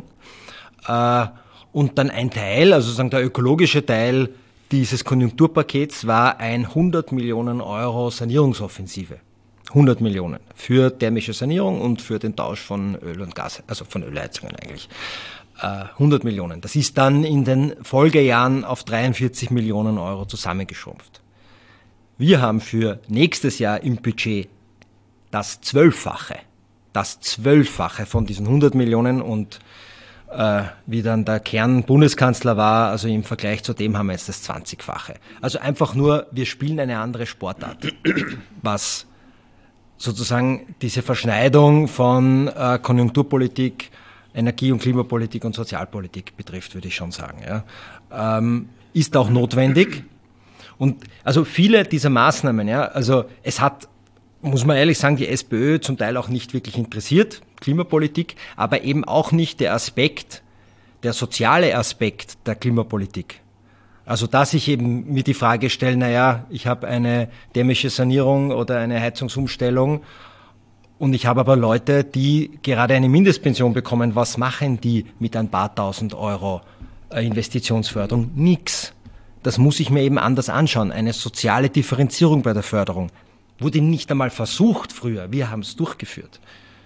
S4: Äh, und dann ein Teil, also sozusagen der ökologische Teil dieses Konjunkturpakets war ein hundert Millionen Euro Sanierungsoffensive. hundert Millionen für thermische Sanierung und für den Tausch von Öl und Gas, also von Ölheizungen eigentlich. hundert Millionen. Das ist dann in den Folgejahren auf dreiundvierzig Millionen Euro zusammengeschrumpft. Wir haben für nächstes Jahr im Budget das Zwölffache, das Zwölffache von diesen hundert Millionen und äh, wie dann der Kern-Bundeskanzler war, also im Vergleich zu dem haben wir jetzt das zwanzigfache. Also einfach nur, wir spielen eine andere Sportart, was sozusagen diese Verschneidung von äh, Konjunkturpolitik, Energie- und Klimapolitik und Sozialpolitik betrifft, würde ich schon sagen. Ja. Ähm, ist auch notwendig. Und also viele dieser Maßnahmen, ja, also es hat, muss man ehrlich sagen, die SPÖ zum Teil auch nicht wirklich interessiert, Klimapolitik, aber eben auch nicht der Aspekt, der soziale Aspekt der Klimapolitik. Also dass ich eben mir die Frage stelle, naja, ich habe eine thermische Sanierung oder eine Heizungsumstellung, und ich habe aber Leute, die gerade eine Mindestpension bekommen. Was machen die mit ein paar tausend Euro Investitionsförderung? Nix. Das muss ich mir eben anders anschauen. Eine soziale Differenzierung bei der Förderung wurde nicht einmal versucht früher. Wir haben es durchgeführt.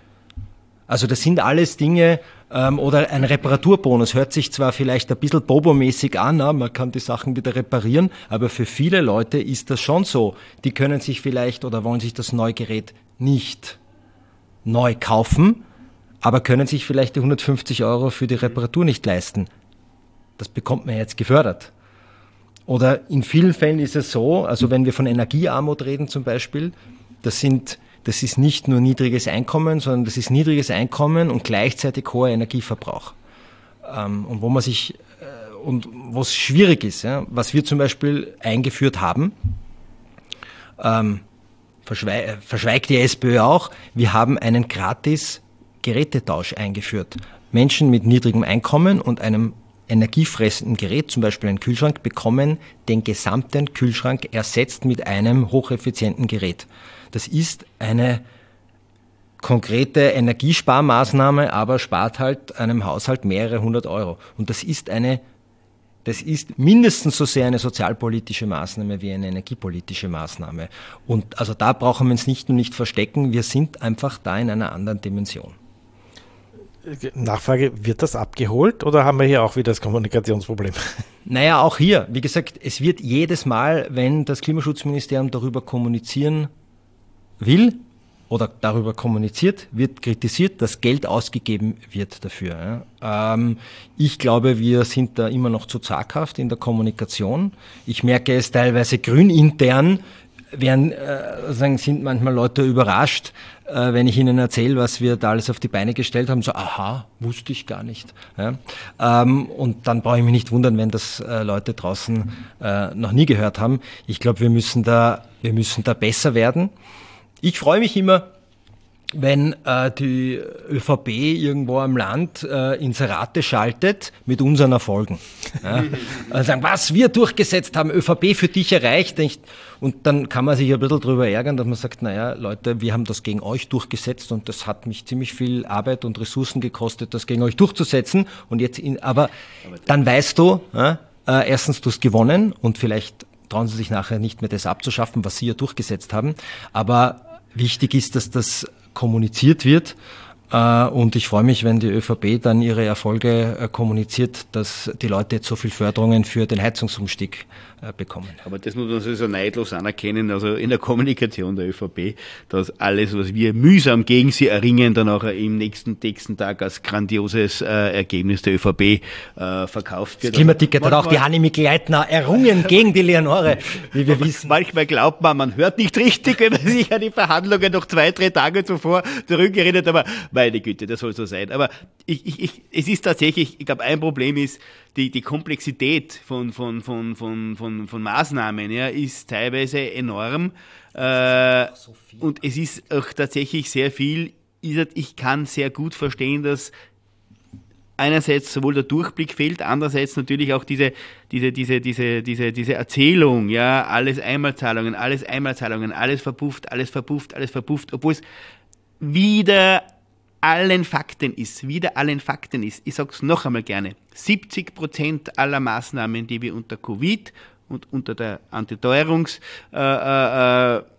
S4: Also das sind alles Dinge, ähm, oder ein Reparaturbonus hört sich zwar vielleicht ein bisschen bobomäßig an, na, man kann die Sachen wieder reparieren, aber für viele Leute ist das schon so. Die können sich vielleicht oder wollen sich das neue Gerät nicht neu kaufen, aber können sich vielleicht die hundertfünfzig Euro für die Reparatur nicht leisten. Das bekommt man jetzt gefördert. Oder in vielen Fällen ist es so, also wenn wir von Energiearmut reden zum Beispiel, das sind, das ist nicht nur niedriges Einkommen, sondern das ist niedriges Einkommen und gleichzeitig hoher Energieverbrauch. Ähm, und wo man sich, äh, und wo es schwierig ist, ja, was wir zum Beispiel eingeführt haben, ähm, verschweigt die SPÖ auch, wir haben einen gratis Gerätetausch eingeführt. Menschen mit niedrigem Einkommen und einem energiefressenden Gerät, zum Beispiel einen Kühlschrank, bekommen den gesamten Kühlschrank ersetzt mit einem hocheffizienten Gerät. Das ist eine konkrete Energiesparmaßnahme, aber spart halt einem Haushalt mehrere hundert Euro. Und das ist eine Das ist mindestens so sehr eine sozialpolitische Maßnahme wie eine energiepolitische Maßnahme. Und also da brauchen wir uns nicht nur nicht verstecken, wir sind einfach da in einer anderen Dimension.
S2: Nachfrage, wird das abgeholt oder haben wir hier auch wieder das Kommunikationsproblem?
S4: Naja, auch hier, wie gesagt, es wird jedes Mal, wenn das Klimaschutzministerium darüber kommunizieren will oder darüber kommuniziert, wird kritisiert, dass Geld ausgegeben wird dafür. Ja. Ähm, ich glaube, wir sind da immer noch zu zaghaft in der Kommunikation. Ich merke es teilweise grünintern, werden, äh, sagen, sind manchmal Leute überrascht, äh, wenn ich ihnen erzähle, was wir da alles auf die Beine gestellt haben, so, aha, wusste ich gar nicht. Ja? Ähm, und dann brauche ich mich nicht wundern, wenn das äh, Leute draußen äh, noch nie gehört haben. Ich glaube, wir müssen da, wir müssen da besser werden. Ich freue mich immer, wenn äh, die ÖVP irgendwo am Land äh, Inserate schaltet mit unseren Erfolgen. Ja? Also sagen, was wir durchgesetzt haben, ÖVP für dich erreicht. Und dann kann man sich ein bisschen drüber ärgern, dass man sagt, naja, Leute, wir haben das gegen euch durchgesetzt und das hat mich ziemlich viel Arbeit und Ressourcen gekostet, das gegen euch durchzusetzen. Und jetzt, in, aber dann weißt du, ja, äh, erstens, du hast gewonnen und vielleicht trauen sie sich nachher nicht mehr das abzuschaffen, was sie ja durchgesetzt haben. Aber wichtig ist, dass das kommuniziert wird. Und ich freue mich, wenn die ÖVP dann ihre Erfolge kommuniziert, dass die Leute jetzt so viel Förderungen für den Heizungsumstieg bekommen.
S3: Aber das muss man so neidlos anerkennen, also in der Kommunikation der ÖVP, dass alles, was wir mühsam gegen sie erringen, dann auch im nächsten, nächsten Tag als grandioses äh, Ergebnis der ÖVP äh, verkauft wird.
S4: Das Klimaticket hat auch die Hanni Mikl-Leitner errungen gegen die Leonore, wie wir wissen.
S3: Manchmal glaubt man, man hört nicht richtig, wenn man sich an die Verhandlungen noch zwei, drei Tage zuvor zurückerinnert, aber meine Güte, das soll so sein. Aber ich, ich, ich, es ist tatsächlich, ich glaube, ein Problem ist, die, die Komplexität von, von, von, von, von, von Maßnahmen, ja, ist teilweise enorm. Äh, so und es ist auch tatsächlich sehr viel. Ich kann sehr gut verstehen, dass einerseits sowohl der Durchblick fehlt, andererseits natürlich auch diese, diese, diese, diese, diese, diese Erzählung, ja, alles Einmalzahlungen, alles Einmalzahlungen, alles verpufft, alles verpufft, alles verpufft, obwohl es wieder allen Fakten ist, wieder allen Fakten ist. Ich sage es noch einmal gerne. siebzig Prozent aller Maßnahmen, die wir unter Covid und unter der Antiteuerungskampagne äh, äh,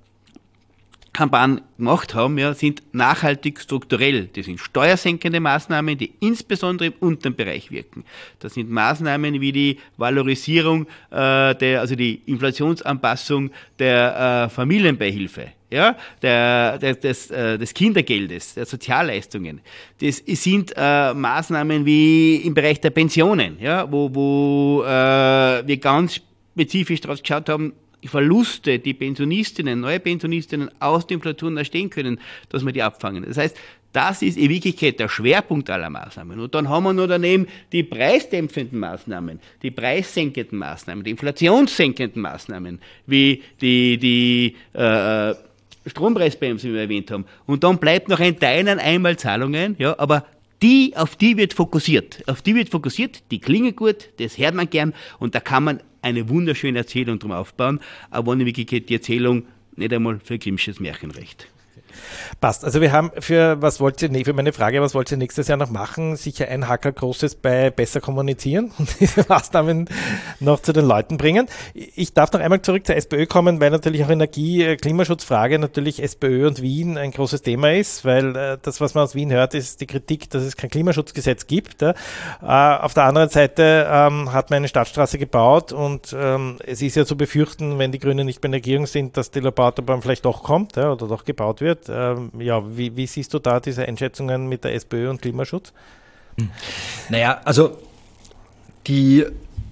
S3: gemacht haben, ja, sind nachhaltig strukturell. Das sind steuersenkende Maßnahmen, die insbesondere im unteren Bereich wirken. Das sind Maßnahmen wie die Valorisierung, äh, der, also die Inflationsanpassung der äh, Familienbeihilfe. Ja, der, der, des, äh, des Kindergeldes, der Sozialleistungen. Das sind äh, Maßnahmen wie im Bereich der Pensionen, ja, wo, wo äh, wir ganz spezifisch darauf geschaut haben, die Verluste, die Pensionistinnen, neue Pensionistinnen aus der Inflation erstehen können, dass wir die abfangen. Das heißt, das ist in Wirklichkeit der Schwerpunkt aller Maßnahmen. Und dann haben wir noch daneben die preisdämpfenden Maßnahmen, die preissenkenden Maßnahmen, die inflationssenkenden Maßnahmen, wie die, die äh, Strompreisbremse, wie wir erwähnt haben. Und dann bleibt noch ein Teil an Einmalzahlungen, ja, aber die, auf die wird fokussiert. Auf die wird fokussiert, die klingen gut, das hört man gern und da kann man eine wunderschöne Erzählung drum aufbauen, aber in Wirklichkeit die Erzählung nicht einmal für Grimmsches Märchenrecht.
S2: Passt. Also wir haben für, was wollt ihr, für meine Frage, was wollt ihr nächstes Jahr noch machen? Sicher ein Hacker Großes bei besser kommunizieren und diese Maßnahmen noch zu den Leuten bringen. Ich darf noch einmal zurück zur SPÖ kommen, weil natürlich auch Energie, Klimaschutzfrage natürlich SPÖ und Wien ein großes Thema ist, weil äh, das, was man aus Wien hört, ist die Kritik, dass es kein Klimaschutzgesetz gibt. Äh, auf der anderen Seite ähm, hat man eine Stadtstraße gebaut und ähm, es ist ja zu befürchten, wenn die Grünen nicht mehr in der Regierung sind, dass die Lobauterbahn vielleicht doch kommt, ja, oder doch gebaut wird. Ähm, ja, wie, wie siehst du da diese Einschätzungen mit der SPÖ und Klimaschutz?
S4: Naja, also die,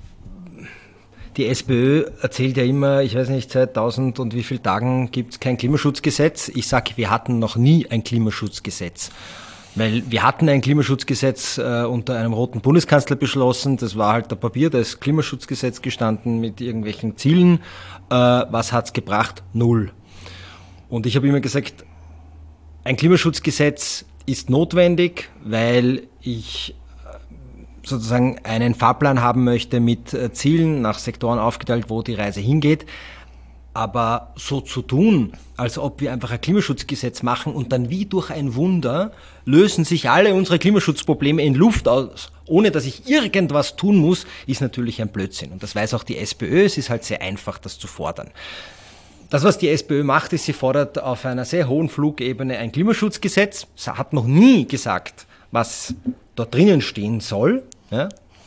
S4: die SPÖ erzählt ja immer, ich weiß nicht, seit tausend und wie vielen Tagen gibt es kein Klimaschutzgesetz. Ich sage, wir hatten noch nie ein Klimaschutzgesetz. Weil wir hatten ein Klimaschutzgesetz äh, unter einem roten Bundeskanzler beschlossen. Das war halt ein Papier, da ist Klimaschutzgesetz gestanden mit irgendwelchen Zielen. Äh, was hat's gebracht? Null. Und ich habe immer gesagt, ein Klimaschutzgesetz ist notwendig, weil ich sozusagen einen Fahrplan haben möchte mit Zielen nach Sektoren aufgeteilt, wo die Reise hingeht. Aber so zu tun, als ob wir einfach ein Klimaschutzgesetz machen und dann wie durch ein Wunder lösen sich alle unsere Klimaschutzprobleme in Luft aus, ohne dass ich irgendwas tun muss, ist natürlich ein Blödsinn. Und das weiß auch die SPÖ, es ist halt sehr einfach, das zu fordern. Das, was die SPÖ macht, ist, sie fordert auf einer sehr hohen Flugebene ein Klimaschutzgesetz. Sie hat noch nie gesagt, was dort drinnen stehen soll, ja,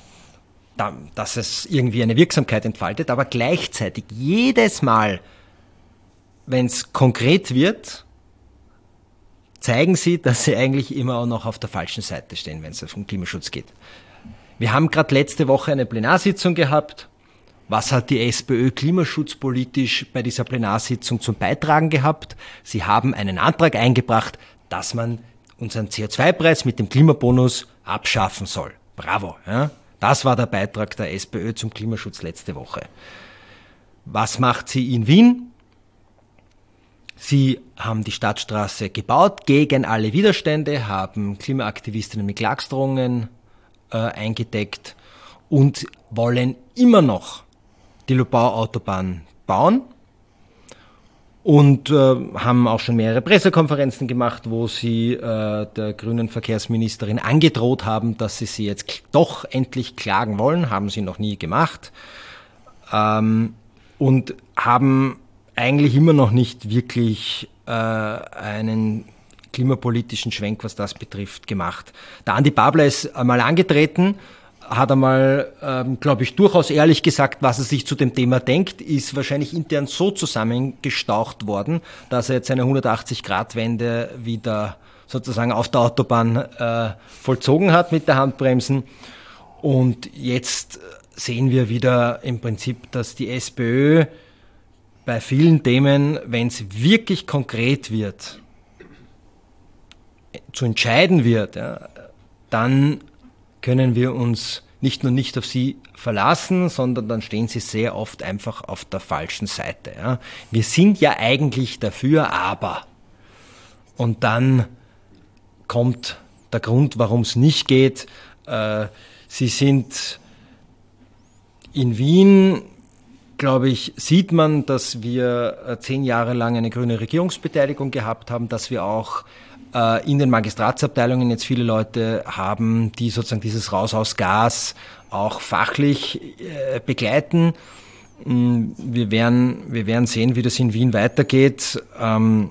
S4: dass es irgendwie eine Wirksamkeit entfaltet, aber gleichzeitig jedes Mal, wenn es konkret wird, zeigen sie, dass sie eigentlich immer auch noch auf der falschen Seite stehen, wenn es um Klimaschutz geht. Wir haben gerade letzte Woche eine Plenarsitzung gehabt, Was hat die SPÖ klimaschutzpolitisch bei dieser Plenarsitzung zum Beitragen gehabt? Sie haben einen Antrag eingebracht, dass man unseren C O zwei Preis mit dem Klimabonus abschaffen soll. Bravo. Ja? Das war der Beitrag der SPÖ zum Klimaschutz letzte Woche. Was macht sie in Wien? Sie haben die Stadtstraße gebaut gegen alle Widerstände, haben Klimaaktivistinnen mit Klagsdrohungen äh, eingedeckt und wollen immer noch die Lobau-Autobahn bauen und äh, haben auch schon mehrere Pressekonferenzen gemacht, wo sie äh, der grünen Verkehrsministerin angedroht haben, dass sie sie jetzt doch endlich klagen wollen, haben sie noch nie gemacht, ähm, und haben eigentlich immer noch nicht wirklich äh, einen klimapolitischen Schwenk, was das betrifft, gemacht. Der Andi Babler ist einmal angetreten, hat einmal, ähm, glaube ich, durchaus ehrlich gesagt, was er sich zu dem Thema denkt, ist wahrscheinlich intern so zusammengestaucht worden, dass er jetzt eine hundertachtzig-Grad-Wende wieder sozusagen auf der Autobahn äh, vollzogen hat mit der Handbremsen. Und jetzt sehen wir wieder im Prinzip, dass die SPÖ bei vielen Themen, wenn es wirklich konkret wird, zu entscheiden wird, ja, dann können wir uns nicht nur nicht auf sie verlassen, sondern dann stehen sie sehr oft einfach auf der falschen Seite. Ja. Wir sind ja eigentlich dafür, aber. Und dann kommt der Grund, warum es nicht geht. Äh, sie sind in Wien, glaube ich, sieht man, dass wir äh, zehn Jahre lang eine grüne Regierungsbeteiligung gehabt haben, dass wir auch äh, in den Magistratsabteilungen jetzt viele Leute haben, die sozusagen dieses Raus aus Gas auch fachlich äh, begleiten. Wir werden, wir werden sehen, wie das in Wien weitergeht. Ähm,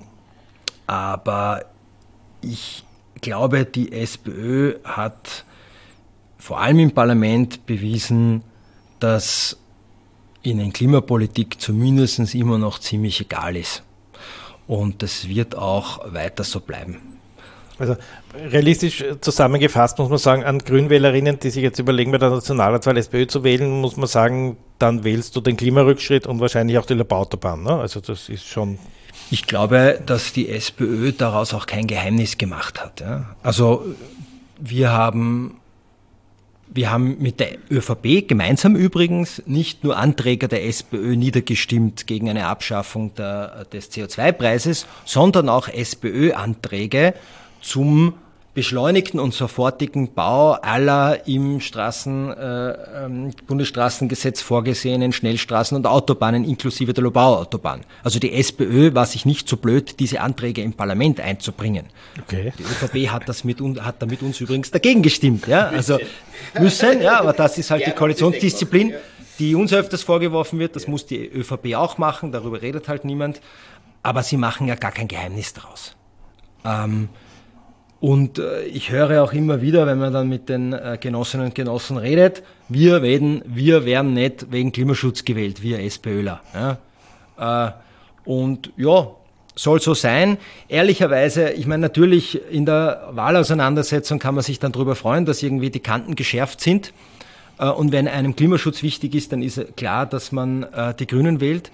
S4: aber ich glaube, die SPÖ hat vor allem im Parlament bewiesen, dass ihnen Klimapolitik zumindest immer noch ziemlich egal ist. Und das wird auch weiter so bleiben.
S2: Also realistisch zusammengefasst muss man sagen, an Grünwählerinnen, die sich jetzt überlegen, bei der Nationalratswahl SPÖ zu wählen, muss man sagen, dann wählst du den Klimarückschritt und wahrscheinlich auch die Lobau-Autobahn. Ne? Also das ist schon...
S4: Ich glaube, dass die SPÖ daraus auch kein Geheimnis gemacht hat. Ja? Also wir haben... Wir haben mit der ÖVP gemeinsam übrigens nicht nur Anträge der SPÖ niedergestimmt gegen eine Abschaffung der, des C O zwei Preises, sondern auch SPÖ-Anträge zum beschleunigten und sofortigen Bau aller im Straßen, äh, ähm, Bundesstraßengesetz vorgesehenen Schnellstraßen und Autobahnen inklusive der Lobau-Autobahn. Also die SPÖ war sich nicht so blöd, diese Anträge im Parlament einzubringen. Okay. Die ÖVP hat das mit hat da mit uns übrigens dagegen gestimmt. Ja? Also müssen, ja, aber das ist halt die Koalitionsdisziplin, die uns öfters vorgeworfen wird. Das muss die ÖVP auch machen, darüber redet halt niemand. Aber sie machen ja gar kein Geheimnis daraus. Ähm, Und äh, ich höre auch immer wieder, wenn man dann mit den äh, Genossinnen und Genossen redet, wir werden, wir werden nicht wegen Klimaschutz gewählt, wir SPÖler. Ja? Äh, und ja, soll so sein. Ehrlicherweise, ich meine, natürlich in der Wahlauseinandersetzung kann man sich dann darüber freuen, dass irgendwie die Kanten geschärft sind. Äh, und wenn einem Klimaschutz wichtig ist, dann ist klar, dass man äh, die Grünen wählt.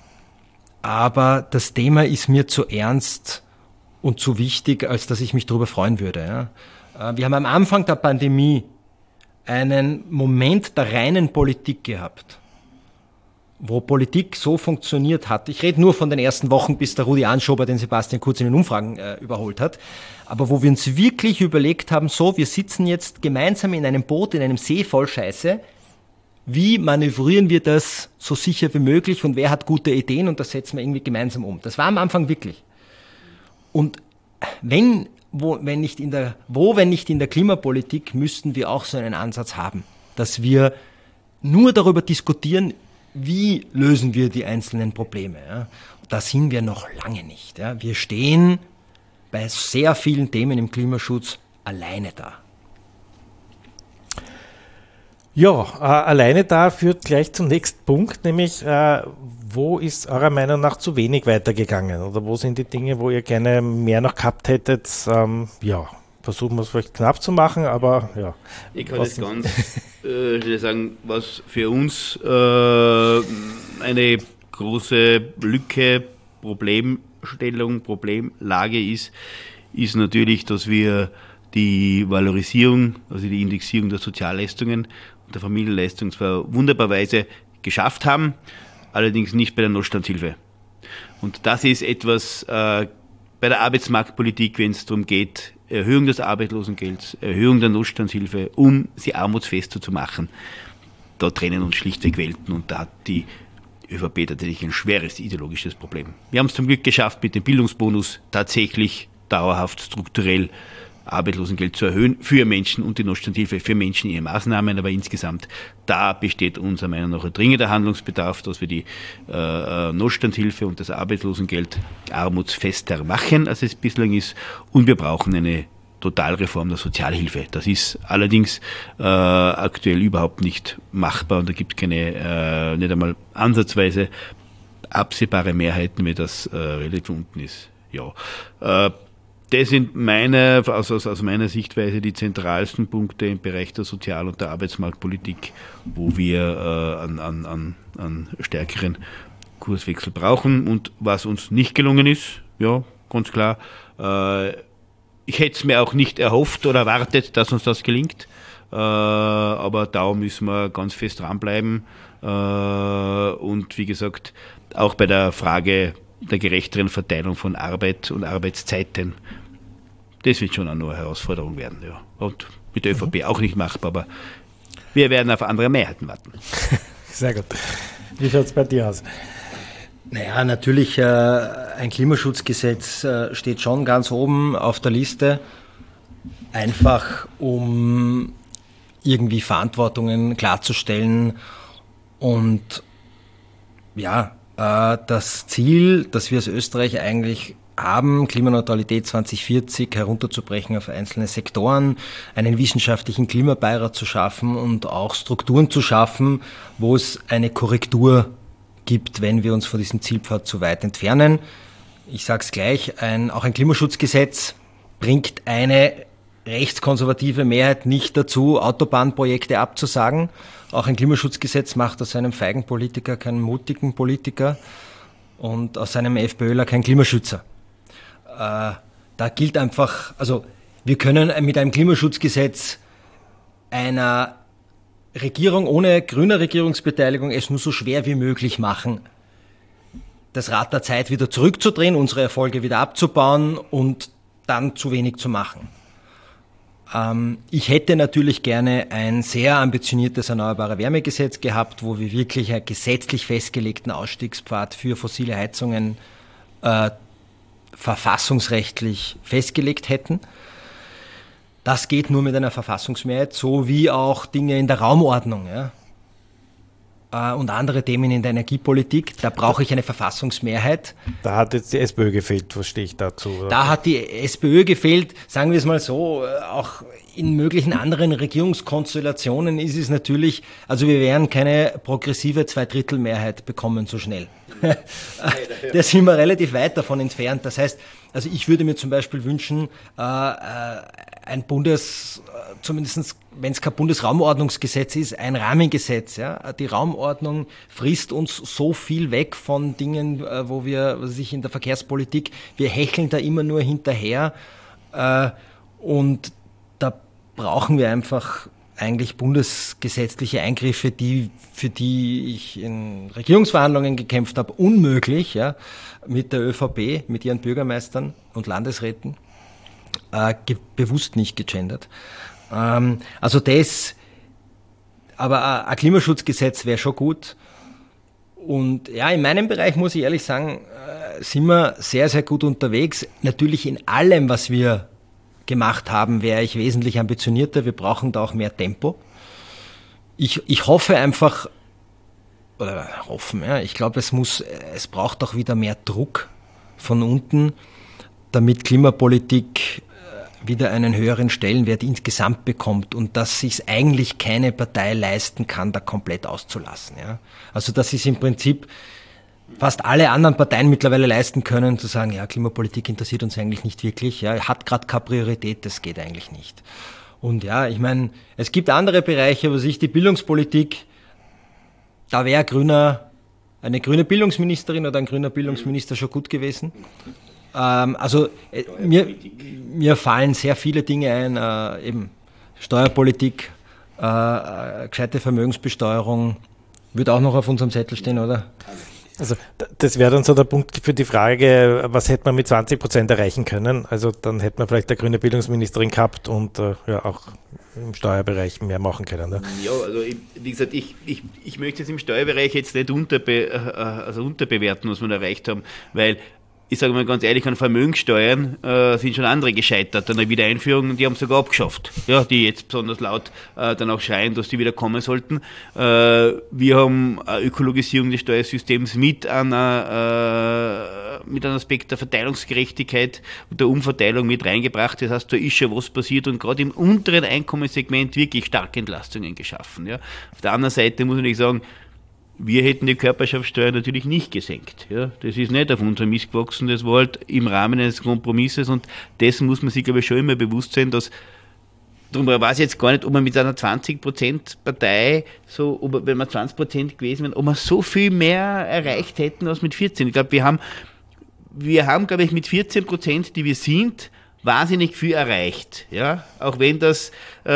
S4: Aber das Thema ist mir zu ernst und zu wichtig, als dass ich mich darüber freuen würde. Ja. Wir haben am Anfang der Pandemie einen Moment der reinen Politik gehabt, wo Politik so funktioniert hat. Ich rede nur von den ersten Wochen, bis der Rudi Anschober den Sebastian Kurz in den Umfragen äh, überholt hat. Aber wo wir uns wirklich überlegt haben, so, wir sitzen jetzt gemeinsam in einem Boot, in einem See voll Scheiße. Wie manövrieren wir das so sicher wie möglich und wer hat gute Ideen und das setzen wir irgendwie gemeinsam um. Das war am Anfang wirklich. Und wenn, wo, wenn nicht in der, wo, wenn nicht in der Klimapolitik, müssten wir auch so einen Ansatz haben, dass wir nur darüber diskutieren, wie lösen wir die einzelnen Probleme. Ja. Da sind wir noch lange nicht. Ja. Wir stehen bei sehr vielen Themen im Klimaschutz alleine da.
S2: Ja, äh, alleine da führt gleich zum nächsten Punkt, nämlich äh, wo ist eurer Meinung nach zu wenig weitergegangen oder wo sind die Dinge, wo ihr gerne mehr noch gehabt hättet? Ähm, ja, versuchen wir es vielleicht knapp zu machen, aber ja.
S3: Ich kann jetzt ganz äh, schnell sagen, was für uns äh, eine große Lücke, Problemstellung, Problemlage ist, ist natürlich, dass wir die Valorisierung, also die Indexierung der Sozialleistungen und der Familienleistung zwar wunderbarweise geschafft haben, allerdings nicht bei der Notstandshilfe. Und das ist etwas äh, bei der Arbeitsmarktpolitik, wenn es darum geht, Erhöhung des Arbeitslosengelds, Erhöhung der Notstandshilfe, um sie armutsfester zu machen. Da trennen uns schlichtweg Welten und da hat die ÖVP tatsächlich ein schweres ideologisches Problem. Wir haben es zum Glück geschafft, mit dem Bildungsbonus tatsächlich dauerhaft strukturell Arbeitslosengeld zu erhöhen für Menschen und die Notstandshilfe für Menschen in ihren Maßnahmen, aber insgesamt, da besteht unserer Meinung nach ein dringender Handlungsbedarf, dass wir die äh, Notstandshilfe und das Arbeitslosengeld armutsfester machen, als es bislang ist, und wir brauchen eine Totalreform der Sozialhilfe. Das ist allerdings äh, aktuell überhaupt nicht machbar und da gibt es keine, äh, nicht einmal ansatzweise absehbare Mehrheiten, wie das äh, relativ unten ist. Ja, äh, Das sind meine, aus, aus, aus meiner Sichtweise die zentralsten Punkte im Bereich der Sozial- und der Arbeitsmarktpolitik, wo wir äh, an, an, an, an stärkeren Kurswechsel brauchen. Und was uns nicht gelungen ist, ja, ganz klar, äh, ich hätte es mir auch nicht erhofft oder erwartet, dass uns das gelingt. Äh, aber da müssen wir ganz fest dranbleiben. Äh, und wie gesagt, auch bei der Frage der gerechteren Verteilung von Arbeit und Arbeitszeiten. Das wird schon eine neue Herausforderung werden. Ja. Und mit der ÖVP auch nicht machbar, aber wir werden auf andere Mehrheiten warten.
S2: Sehr gut. Wie schaut es bei dir aus?
S4: Naja, natürlich, äh, ein Klimaschutzgesetz äh, steht schon ganz oben auf der Liste, einfach um irgendwie Verantwortungen klarzustellen und ja, das Ziel, das wir als Österreich eigentlich haben, Klimaneutralität zwanzig vierzig herunterzubrechen auf einzelne Sektoren, einen wissenschaftlichen Klimabeirat zu schaffen und auch Strukturen zu schaffen, wo es eine Korrektur gibt, wenn wir uns von diesem Zielpfad zu weit entfernen. Ich sage es gleich, ein, auch ein Klimaschutzgesetz bringt eine rechtskonservative Mehrheit nicht dazu, Autobahnprojekte abzusagen. Auch ein Klimaschutzgesetz macht aus einem feigen Politiker keinen mutigen Politiker und aus einem FPÖler keinen Klimaschützer. Äh, da gilt einfach, also wir können mit einem Klimaschutzgesetz einer Regierung ohne grüne Regierungsbeteiligung es nur so schwer wie möglich machen, das Rad der Zeit wieder zurückzudrehen, unsere Erfolge wieder abzubauen und dann zu wenig zu machen. Ich hätte natürlich gerne ein sehr ambitioniertes erneuerbare Wärmegesetz gehabt, wo wir wirklich einen gesetzlich festgelegten Ausstiegspfad für fossile Heizungen äh, verfassungsrechtlich festgelegt hätten. Das geht nur mit einer Verfassungsmehrheit, so wie auch Dinge in der Raumordnung, ja, äh, und andere Themen in der Energiepolitik. Da brauche ich eine Verfassungsmehrheit.
S2: Da hat jetzt die SPÖ gefehlt, was stehe ich dazu? Oder?
S4: Da hat die SPÖ gefehlt, sagen wir es mal so, auch in möglichen anderen Regierungskonstellationen ist es natürlich, also wir werden keine progressive Zweidrittelmehrheit bekommen so schnell. Da sind wir relativ weit davon entfernt. Das heißt, also ich würde mir zum Beispiel wünschen, äh, ein Bundes, zumindest wenn es kein Bundesraumordnungsgesetz ist, ein Rahmengesetz. Ja? Die Raumordnung frisst uns so viel weg von Dingen, wo wir, was weiß ich, in der Verkehrspolitik, wir hecheln da immer nur hinterher äh, und da brauchen wir einfach eigentlich bundesgesetzliche Eingriffe, die, für die ich in Regierungsverhandlungen gekämpft habe, unmöglich, ja, mit der ÖVP, mit ihren Bürgermeistern und Landesräten, äh, ge- bewusst nicht gegendert. Ähm, also das, aber ein Klimaschutzgesetz wäre schon gut. Und ja, in meinem Bereich muss ich ehrlich sagen, äh, sind wir sehr, sehr gut unterwegs. Natürlich in allem, was wir gemacht haben, wäre ich wesentlich ambitionierter. Wir brauchen da auch mehr Tempo. Ich, ich hoffe einfach, oder hoffen, ja, ich glaube, es muss, es braucht auch wieder mehr Druck von unten, damit Klimapolitik wieder einen höheren Stellenwert insgesamt bekommt und dass sich eigentlich keine Partei leisten kann, da komplett auszulassen. Ja. Also das ist im Prinzip fast alle anderen Parteien mittlerweile leisten können, zu sagen, ja, Klimapolitik interessiert uns eigentlich nicht wirklich, ja, hat gerade keine Priorität, das geht eigentlich nicht. Und ja, ich meine, es gibt andere Bereiche, wo sich die Bildungspolitik, da wäre grüner, eine grüne Bildungsministerin oder ein grüner Bildungsminister schon gut gewesen. Ähm, also äh, mir, mir fallen sehr viele Dinge ein, äh, eben Steuerpolitik, äh, äh, gescheite Vermögensbesteuerung, wird auch noch auf unserem Zettel stehen, oder?
S2: Also das wäre dann so der Punkt für die Frage, was hätte man mit zwanzig Prozent erreichen können? Also dann hätte man vielleicht eine grüne Bildungsministerin gehabt und äh, ja auch im Steuerbereich mehr machen können. Ne?
S3: Ja, also ich, wie gesagt, ich, ich, ich möchte es im Steuerbereich jetzt nicht unterbe, äh, also unterbewerten, was wir erreicht haben, weil ich sage mal ganz ehrlich, an Vermögenssteuern äh, sind schon andere gescheitert an der Wiedereinführung, die haben sogar abgeschafft, ja, die jetzt besonders laut äh, dann auch schreien, dass die wieder kommen sollten. Äh, wir haben eine Ökologisierung des Steuersystems mit einer, äh, mit einem Aspekt der Verteilungsgerechtigkeit und der Umverteilung mit reingebracht. Das heißt, da ist schon was passiert und gerade im unteren Einkommenssegment wirklich starke Entlastungen geschaffen. Ja. Auf der anderen Seite muss ich sagen, wir hätten die Körperschaftssteuer natürlich nicht gesenkt. Ja, das ist nicht auf unserem Mist gewachsen, das war halt im Rahmen eines Kompromisses und dessen muss man sich, glaube ich, schon immer bewusst sein, dass, darum weiß ich jetzt gar nicht, ob man mit einer zwanzig Prozent Partei, so, ob, wenn wir zwanzig Prozent gewesen wären, ob wir so viel mehr erreicht hätten als mit vierzehn. Ich glaube, wir haben, wir haben, glaube ich, mit vierzehn Prozent, die wir sind, wahnsinnig viel erreicht, ja, auch wenn das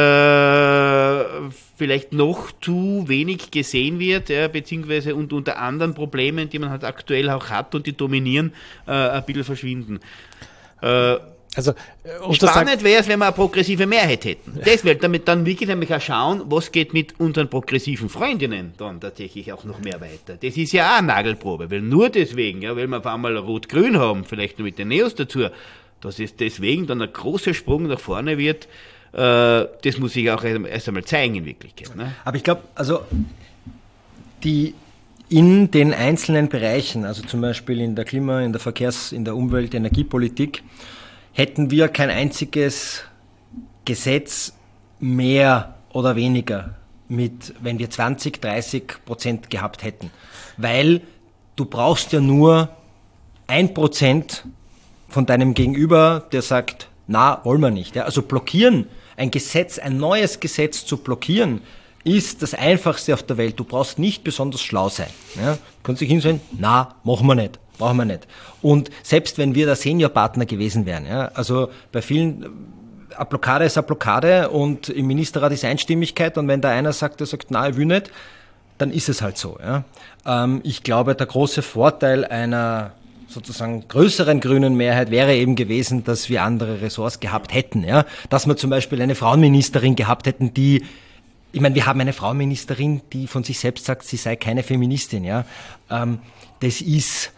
S3: äh, vielleicht noch zu wenig gesehen wird, ja, beziehungsweise und unter anderen Problemen, die man halt aktuell auch hat und die dominieren, äh, ein bisschen verschwinden. Äh,
S2: also,
S3: spannend wäre es, wenn wir eine progressive Mehrheit hätten. Das wäre damit dann wirklich nämlich auch schauen, was geht mit unseren progressiven Freundinnen dann tatsächlich auch noch mehr weiter. Das ist ja auch eine Nagelprobe, weil nur deswegen, ja, weil wir auf einmal Rot-Grün haben, vielleicht nur mit den Neos dazu, dass es deswegen dann ein großer Sprung nach vorne wird, äh, das muss sich auch erst einmal zeigen in Wirklichkeit. Ne?
S4: Aber ich glaube, also die in den einzelnen Bereichen, also zum Beispiel in der Klima-, in der Verkehrs-, in der Umwelt-, Energiepolitik, hätten wir kein einziges Gesetz mehr oder weniger mit, wenn wir zwanzig, dreißig Prozent gehabt hätten. Weil du brauchst ja nur ein Prozent von deinem Gegenüber, der sagt, na, wollen wir nicht. Ja, also blockieren, ein Gesetz, ein neues Gesetz zu blockieren, ist das Einfachste auf der Welt. Du brauchst nicht besonders schlau sein. Ja, du kannst dich hinstellen, na, machen wir nicht, brauchen wir nicht. Und selbst wenn wir der Seniorpartner gewesen wären, ja, also bei vielen, eine Blockade ist eine Blockade und im Ministerrat ist Einstimmigkeit und wenn da einer sagt, der sagt, na, ich will nicht, dann ist es halt so. Ja. Ähm, ich glaube, der große Vorteil einer sozusagen größeren grünen Mehrheit wäre eben gewesen, dass wir andere Ressorts gehabt hätten, ja, dass wir zum Beispiel eine Frauenministerin gehabt hätten, die, ich meine, wir haben eine Frauenministerin, die von sich selbst sagt, sie sei keine Feministin, ja, ähm, das ist,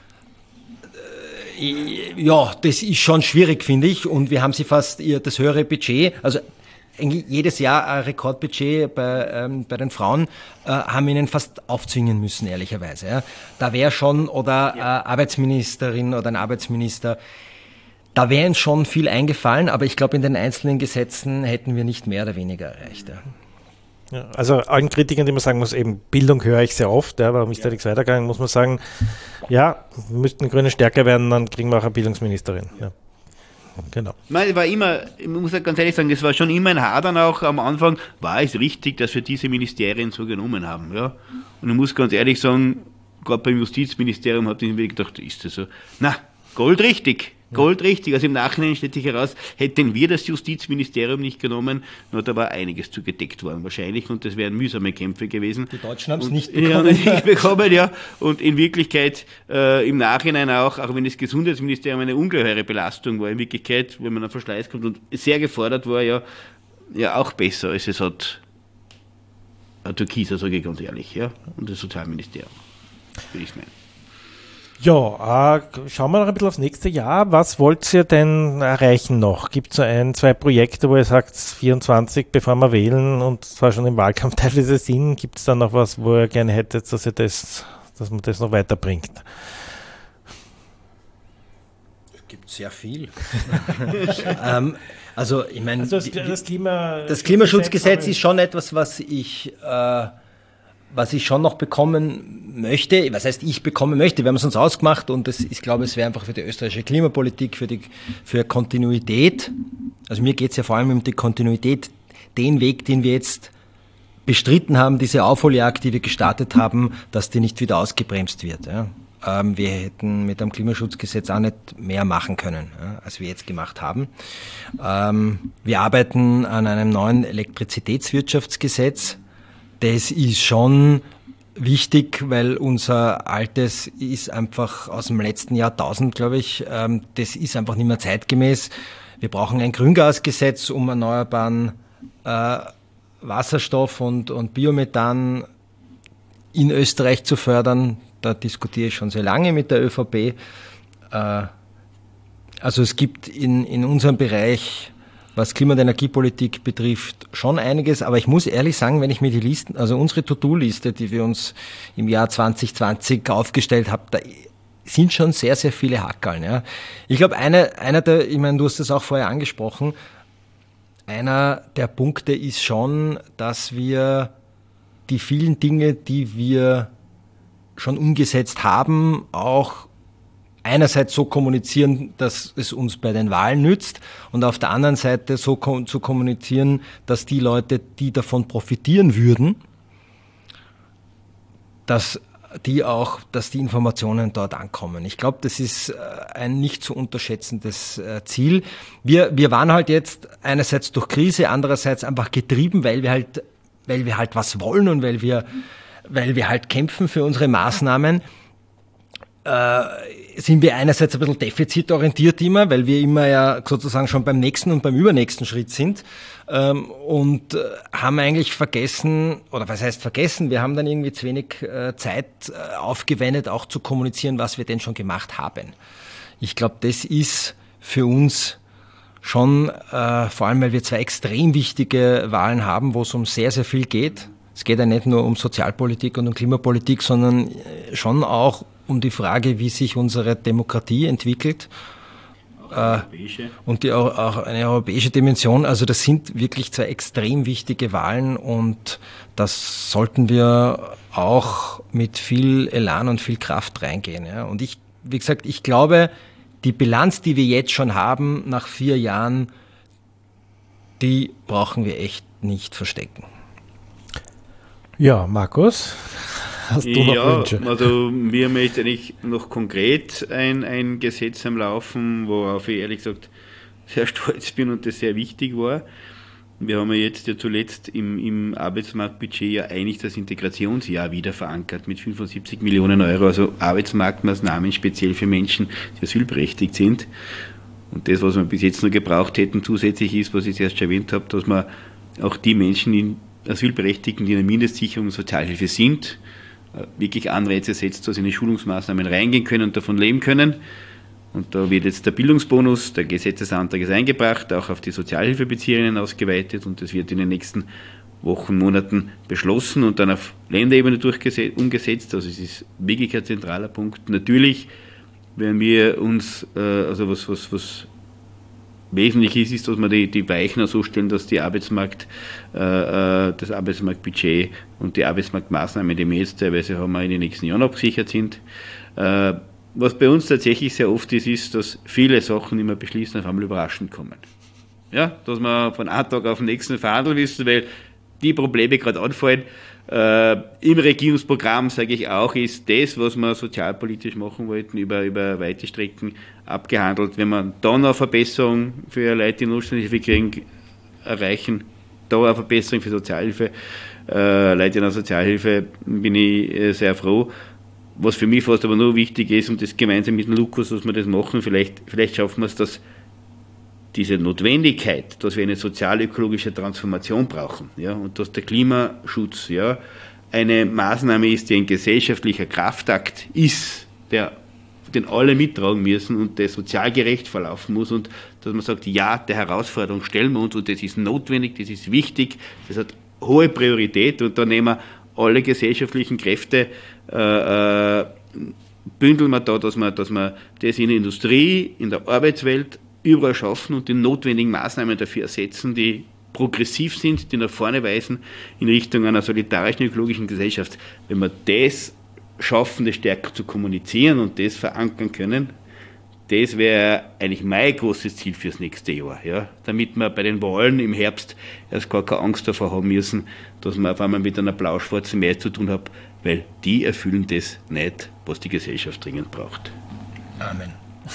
S4: äh, ja, das ist schon schwierig, finde ich, und wir haben sie fast ihr das höhere Budget, also eigentlich jedes Jahr ein Rekordbudget bei, ähm, bei den Frauen, äh, haben ihnen fast aufzwingen müssen, ehrlicherweise. Ja. Da wäre schon, oder ja. eine Arbeitsministerin oder ein Arbeitsminister, da wäre ihnen schon viel eingefallen, aber ich glaube, in den einzelnen Gesetzen hätten wir nicht mehr oder weniger erreicht. Ja.
S2: Ja, also allen Kritikern, die man sagen muss, eben Bildung höre ich sehr oft, ja, warum ist ja. da nichts weitergegangen, muss man sagen, ja, müssten die Grünen stärker werden, dann kriegen wir auch eine Bildungsministerin. Ja. Genau.
S3: Nein, war immer, ich muss ganz ehrlich sagen, das war schon immer ein Hadern auch am Anfang, war es richtig, dass wir diese Ministerien so genommen haben, ja. Und ich muss ganz ehrlich sagen, gerade beim Justizministerium habe ich mir gedacht, ist das so? Na, goldrichtig, goldrichtig. Also im Nachhinein stellt sich heraus, hätten wir das Justizministerium nicht genommen, na, da war einiges zugedeckt worden wahrscheinlich und das wären mühsame Kämpfe gewesen.
S4: Die Deutschen haben es nicht
S3: bekommen. Ja, nicht bekommen, ja. Und in Wirklichkeit äh, im Nachhinein auch, auch wenn das Gesundheitsministerium eine ungeheure Belastung war, in Wirklichkeit, wenn man auf Verschleiß kommt und sehr gefordert war, ja, ja auch besser, als es hat ein Türkiser, sage ich ganz ehrlich, ja, und das Sozialministerium, würde ich meinen.
S2: Ja, äh, schauen wir noch ein bisschen aufs nächste Jahr. Was wollt ihr denn erreichen noch? Gibt es so ein, zwei Projekte, wo ihr sagt, vierundzwanzig, bevor wir wählen und zwar schon im Wahlkampf teilweise sind, gibt es da noch was, wo ihr gerne hättet, dass ihr das, dass man das noch weiterbringt?
S4: Es gibt sehr viel. ähm, also ich meine,
S2: also das, das, Klima,
S4: das Klimaschutzgesetz ist schon etwas, was ich... Äh, was ich schon noch bekommen möchte, was heißt ich bekommen möchte, wir haben es uns ausgemacht und das, ich glaube, es wäre einfach für die österreichische Klimapolitik, für die für Kontinuität, also mir geht es ja vor allem um die Kontinuität, den Weg, den wir jetzt bestritten haben, diese Aufholjagd, die wir gestartet haben, dass die nicht wieder ausgebremst wird. Ja. Ähm, wir hätten mit dem Klimaschutzgesetz auch nicht mehr machen können, ja, als wir jetzt gemacht haben. Ähm, wir arbeiten an einem neuen Elektrizitätswirtschaftsgesetz. Das ist schon wichtig, weil unser altes ist einfach aus dem letzten Jahrtausend, glaube ich, ähm, das ist einfach nicht mehr zeitgemäß. Wir brauchen ein Grüngasgesetz, um erneuerbaren äh, Wasserstoff und, und Biomethan in Österreich zu fördern. Da diskutiere ich schon sehr lange mit der ÖVP. Äh, also es gibt in, in unserem Bereich, was Klima- und Energiepolitik betrifft, schon einiges, aber ich muss ehrlich sagen, wenn ich mir die Listen, also unsere To-Do-Liste, die wir uns im Jahr zwanzig zwanzig aufgestellt haben, da sind schon sehr, sehr viele Hackerln. Ja. Ich glaube, einer, einer der, ich meine, du hast das auch vorher angesprochen, einer der Punkte ist schon, dass wir die vielen Dinge, die wir schon umgesetzt haben, auch einerseits so kommunizieren, dass es uns bei den Wahlen nützt und auf der anderen Seite so kom- zu kommunizieren, dass die Leute, die davon profitieren würden, dass die auch, dass die Informationen dort ankommen. Ich glaube, das ist ein nicht zu unterschätzendes Ziel. Wir, wir waren halt jetzt einerseits durch Krise, andererseits einfach getrieben, weil wir halt, weil wir halt was wollen und weil wir, weil wir halt kämpfen für unsere Maßnahmen. Äh, sind wir einerseits ein bisschen defizitorientiert immer, weil wir immer ja sozusagen schon beim nächsten und beim übernächsten Schritt sind ähm, und äh, haben eigentlich vergessen, oder was heißt vergessen, wir haben dann irgendwie zu wenig äh, Zeit äh, aufgewendet, auch zu kommunizieren, was wir denn schon gemacht haben. Ich glaube, das ist für uns schon, äh, vor allem weil wir zwei extrem wichtige Wahlen haben, wo es um sehr, sehr viel geht. Es geht ja nicht nur um Sozialpolitik und um Klimapolitik, sondern schon auch um die Frage, wie sich unsere Demokratie entwickelt äh, und die auch, auch eine europäische Dimension. Also das sind wirklich zwei extrem wichtige Wahlen und das sollten wir auch mit viel Elan und viel Kraft reingehen. Ja. Und ich, wie gesagt, ich glaube, die Bilanz, die wir jetzt schon haben nach vier Jahren, die brauchen wir echt nicht verstecken.
S2: Ja, Markus, hast du noch
S3: ja,
S2: Wünsche?
S3: Also wir haben jetzt eigentlich noch konkret ein, ein Gesetz am Laufen, worauf ich ehrlich gesagt sehr stolz bin und das sehr wichtig war. Wir haben ja jetzt ja zuletzt im, im Arbeitsmarktbudget ja eigentlich das Integrationsjahr wieder verankert mit fünfundsiebzig Millionen Euro, also Arbeitsmarktmaßnahmen speziell für Menschen, die asylberechtigt sind. Und das, was wir bis jetzt noch gebraucht hätten, zusätzlich ist, was ich zuerst schon erwähnt habe, dass wir auch die Menschen in Asylberechtigten, die in der Mindestsicherung und Sozialhilfe sind, wirklich Anreize setzt, dass sie in die Schulungsmaßnahmen reingehen können und davon leben können. Und da wird jetzt der Bildungsbonus, der Gesetzesantrag ist eingebracht, auch auf die Sozialhilfebezieherinnen ausgeweitet und das wird in den nächsten Wochen, Monaten beschlossen und dann auf Länderebene umgesetzt. Also es ist wirklich ein zentraler Punkt. Natürlich werden wir uns, also was, was, was wesentlich ist, ist, dass wir die, die Weichen so stellen, dass die Arbeitsmarkt, äh, das Arbeitsmarktbudget und die Arbeitsmarktmaßnahmen, die wir jetzt teilweise haben, in den nächsten Jahren abgesichert sind. Äh, was bei uns tatsächlich sehr oft ist, ist, dass viele Sachen, die wir beschließen, auf einmal überraschend kommen. Ja, dass wir von einem Tag auf den nächsten verhandeln müssen, weil die Probleme gerade anfallen. Äh, Im Regierungsprogramm, sage ich auch, ist das, was wir sozialpolitisch machen wollten, über, über weite Strecken abgehandelt. Wenn wir dann eine Verbesserung für Leute, die Notstandshilfe kriegen, erreichen, da eine Verbesserung für Sozialhilfe, äh, Leute in der Sozialhilfe, bin ich äh, sehr froh. Was für mich fast aber nur wichtig ist, und das gemeinsam mit dem Lukas, dass wir das machen, vielleicht, vielleicht schaffen wir es, dass diese Notwendigkeit, dass wir eine sozial-ökologische Transformation brauchen, ja, und dass der Klimaschutz, ja, eine Maßnahme ist, die ein gesellschaftlicher Kraftakt ist, der, den alle mittragen müssen und der sozial gerecht verlaufen muss und dass man sagt, ja, der Herausforderung stellen wir uns und das ist notwendig, das ist wichtig, das hat hohe Priorität und da nehmen wir alle gesellschaftlichen Kräfte, äh, äh, bündeln wir da, dass wir, dass wir das in der Industrie, in der Arbeitswelt überall schaffen und die notwendigen Maßnahmen dafür ersetzen, die progressiv sind, die nach vorne weisen in Richtung einer solidarischen ökologischen Gesellschaft. Wenn wir das schaffen, das stärker zu kommunizieren und das verankern können, das wäre eigentlich mein großes Ziel fürs nächste Jahr, ja? Damit wir bei den Wahlen im Herbst erst gar keine Angst davor haben müssen, dass wir auf einmal mit einer blau-schwarzen Mehrheit zu tun haben, weil die erfüllen das nicht, was die Gesellschaft dringend braucht.
S4: Amen.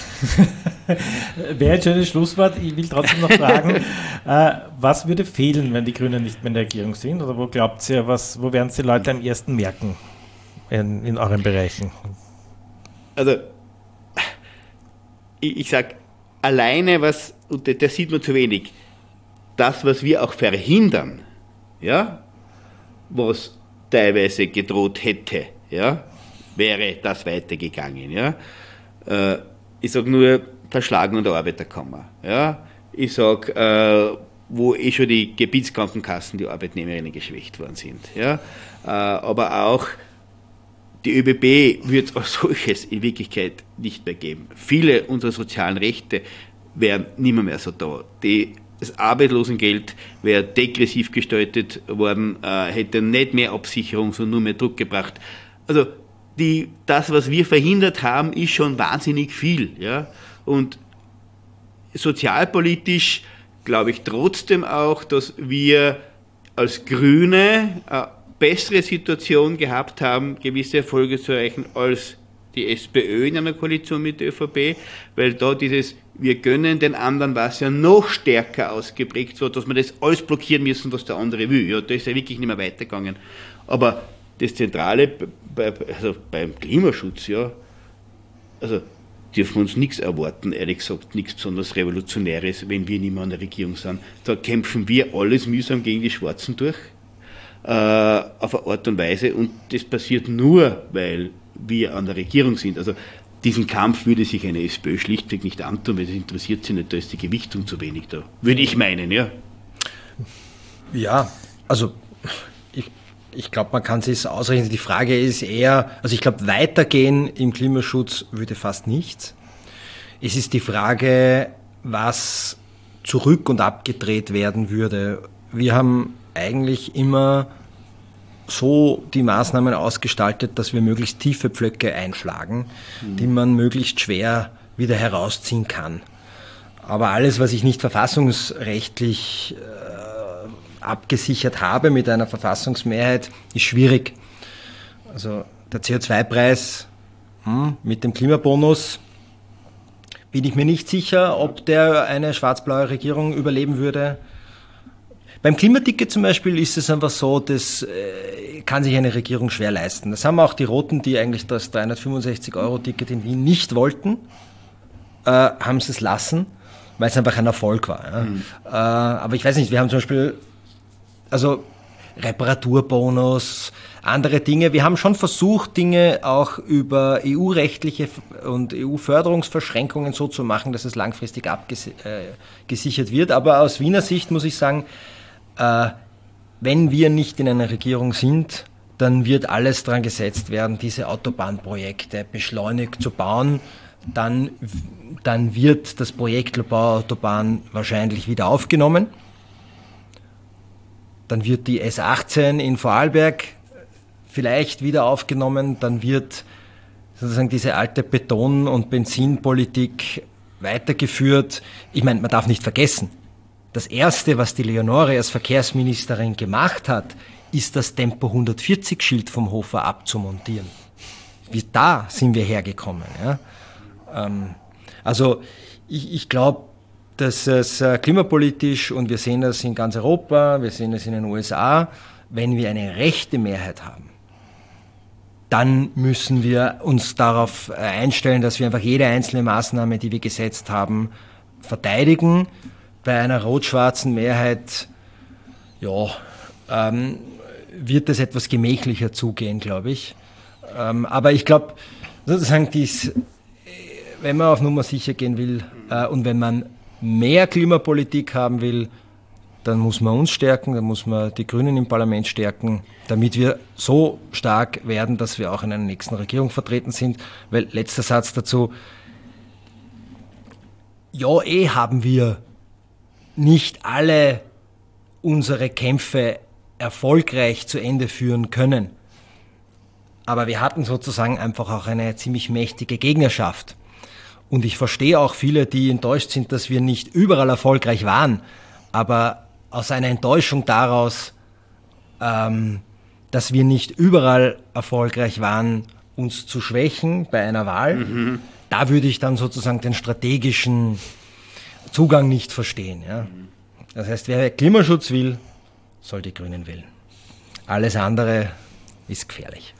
S2: Wäre ein schönes Schlusswort. Ich will trotzdem noch fragen, äh, was würde fehlen, wenn die Grünen nicht mehr in der Regierung sind? Oder wo glaubt ihr, was, wo werden es die Leute am ersten merken in, in euren Bereichen?
S3: Also, ich, ich sage, alleine was, und das sieht man zu wenig, das, was wir auch verhindern, ja, was teilweise gedroht hätte, ja, wäre das weitergegangen, ja. Äh, ich sage nur Verschlagung der Arbeiterkammer, ja. Ich sage, äh, wo eh schon die Gebietskrankenkassen, die Arbeitnehmerinnen geschwächt worden sind, ja. Äh, aber auch die ÖBB wird es als solches in Wirklichkeit nicht mehr geben. Viele unserer sozialen Rechte wären nicht mehr, mehr so da. Die, das Arbeitslosengeld wäre degressiv gestaltet worden, äh, hätte nicht mehr Absicherung, sondern nur mehr Druck gebracht. Also die, das, was wir verhindert haben, ist schon wahnsinnig viel. Ja? Und sozialpolitisch glaube ich trotzdem auch, dass wir als Grüne äh, bessere Situation gehabt haben, gewisse Erfolge zu erreichen als die SPÖ in einer Koalition mit der ÖVP, weil da dieses wir gönnen den anderen war es ja noch stärker ausgeprägt, so dass wir das alles blockieren müssen, was der andere will. Ja, da ist ja wirklich nicht mehr weitergegangen. Aber das Zentrale bei, also beim Klimaschutz, ja, also dürfen wir uns nichts erwarten, ehrlich gesagt, nichts besonders Revolutionäres, wenn wir nicht mehr an der Regierung sind. Da kämpfen wir alles mühsam gegen die Schwarzen durch. Äh, auf eine Art und Weise und das passiert nur, weil wir an der Regierung sind. Also diesen Kampf würde sich eine SPÖ schlichtweg nicht antun, weil das interessiert sie nicht, da ist die Gewichtung zu wenig da. Würde ich meinen, ja.
S4: Ja, also ich, ich glaube, man kann es ausrechnen. Die Frage ist eher, also ich glaube, weitergehen im Klimaschutz würde fast nichts. Es ist die Frage, was zurück und abgedreht werden würde. Wir haben eigentlich immer so die Maßnahmen ausgestaltet, dass wir möglichst tiefe Pflöcke einschlagen, mhm. die man möglichst schwer wieder herausziehen kann. Aber alles, was ich nicht verfassungsrechtlich äh, abgesichert habe mit einer Verfassungsmehrheit, ist schwierig. Also der C O zwei Preis hm, mit dem Klimabonus bin ich mir nicht sicher, ob der eine schwarz-blaue Regierung überleben würde. Beim Klimaticket zum Beispiel ist es einfach so, das äh, kann sich eine Regierung schwer leisten. Das haben auch die Roten, die eigentlich das dreihundertfünfundsechzig Euro Ticket in Wien nicht wollten, äh, haben sie es lassen, weil es einfach ein Erfolg war. Ja. Mhm. Äh, aber ich weiß nicht, wir haben zum Beispiel also Reparaturbonus, andere Dinge. Wir haben schon versucht, Dinge auch über E U-rechtliche und E U-Förderungsverschränkungen so zu machen, dass es langfristig abgesichert wird. Aber aus Wiener Sicht muss ich sagen, äh, wenn wir nicht in einer Regierung sind, dann wird alles dran gesetzt werden, diese Autobahnprojekte beschleunigt zu bauen. Dann, dann wird das Projekt Lobau-Autobahn wahrscheinlich wieder aufgenommen. Dann wird die S achtzehn in Vorarlberg vielleicht wieder aufgenommen. Dann wird sozusagen diese alte Beton- und Benzinpolitik weitergeführt. Ich meine, man darf nicht vergessen, das Erste, was die Leonore als Verkehrsministerin gemacht hat, ist das Tempo hundertvierzig-Schild vom Hofer abzumontieren. Wie da sind wir hergekommen. Ja? Ähm, also ich, ich glaube, dass es klimapolitisch, und wir sehen das in ganz Europa, wir sehen es in den U S A, wenn wir eine rechte Mehrheit haben, dann müssen wir uns darauf einstellen, dass wir einfach jede einzelne Maßnahme, die wir gesetzt haben, verteidigen. Bei einer rot-schwarzen Mehrheit, ja, ähm, wird es etwas gemächlicher zugehen, glaube ich. Ähm, aber ich glaube, sozusagen, dies, wenn man auf Nummer sicher gehen will äh, und wenn man mehr Klimapolitik haben will, dann muss man uns stärken, dann muss man die Grünen im Parlament stärken, damit wir so stark werden, dass wir auch in einer nächsten Regierung vertreten sind. Weil, letzter Satz dazu, ja, eh haben wir nicht alle unsere Kämpfe erfolgreich zu Ende führen können. Aber wir hatten sozusagen einfach auch eine ziemlich mächtige Gegnerschaft. Und ich verstehe auch viele, die enttäuscht sind, dass wir nicht überall erfolgreich waren. Aber aus einer Enttäuschung daraus, ähm, dass wir nicht überall erfolgreich waren, uns zu schwächen bei einer Wahl, mhm. da würde ich dann sozusagen den strategischen Zugang nicht verstehen. Ja. Das heißt, wer Klimaschutz will, soll die Grünen wählen. Alles andere ist gefährlich.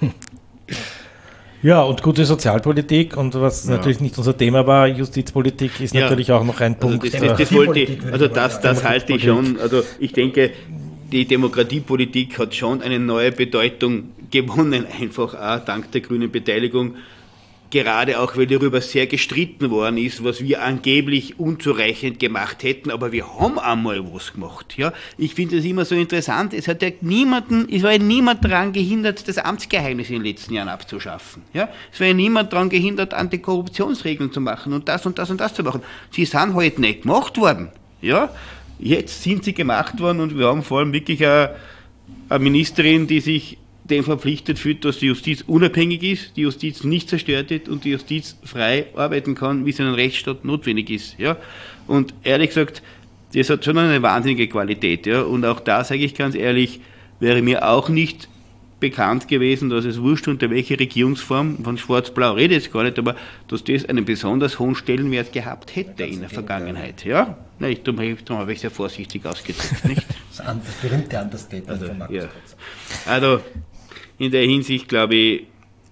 S2: Ja, und gute Sozialpolitik und was ja. natürlich nicht unser Thema war, Justizpolitik ist ja. natürlich auch noch ein
S3: also
S2: Punkt.
S3: Das, das, das wollte ich, also das, das halte ich schon, also ich denke, die Demokratiepolitik hat schon eine neue Bedeutung gewonnen, einfach auch dank der grünen Beteiligung. Gerade auch, weil darüber sehr gestritten worden ist, was wir angeblich unzureichend gemacht hätten, aber wir haben einmal was gemacht. Ja, ich finde das immer so interessant. Es hat ja niemanden, es war ja niemand daran gehindert, das Amtsgeheimnis in den letzten Jahren abzuschaffen. Ja, es war ja niemand daran gehindert, Antikorruptionsregeln zu machen und das und das und das zu machen. Sie sind halt nicht gemacht worden. Ja, jetzt sind sie gemacht worden und wir haben vor allem wirklich eine, eine Ministerin, die sich dem verpflichtet fühlt, dass die Justiz unabhängig ist, die Justiz nicht zerstört wird und die Justiz frei arbeiten kann, wie es in einem Rechtsstaat notwendig ist. Ja? Und ehrlich gesagt, das hat schon eine wahnsinnige Qualität. Ja? Und auch da sage ich ganz ehrlich, wäre mir auch nicht bekannt gewesen, dass es wurscht unter welche Regierungsform, von Schwarz-Blau rede ich jetzt gar nicht, aber dass das einen besonders hohen Stellenwert gehabt hätte in der Vergangenheit. Ja? Nein, ich darum habe ich sehr vorsichtig ausgedrückt. Nicht?
S4: Das, das berühmte Understatement
S3: also,
S4: von Markus
S3: ja. Also in der Hinsicht, glaube ich,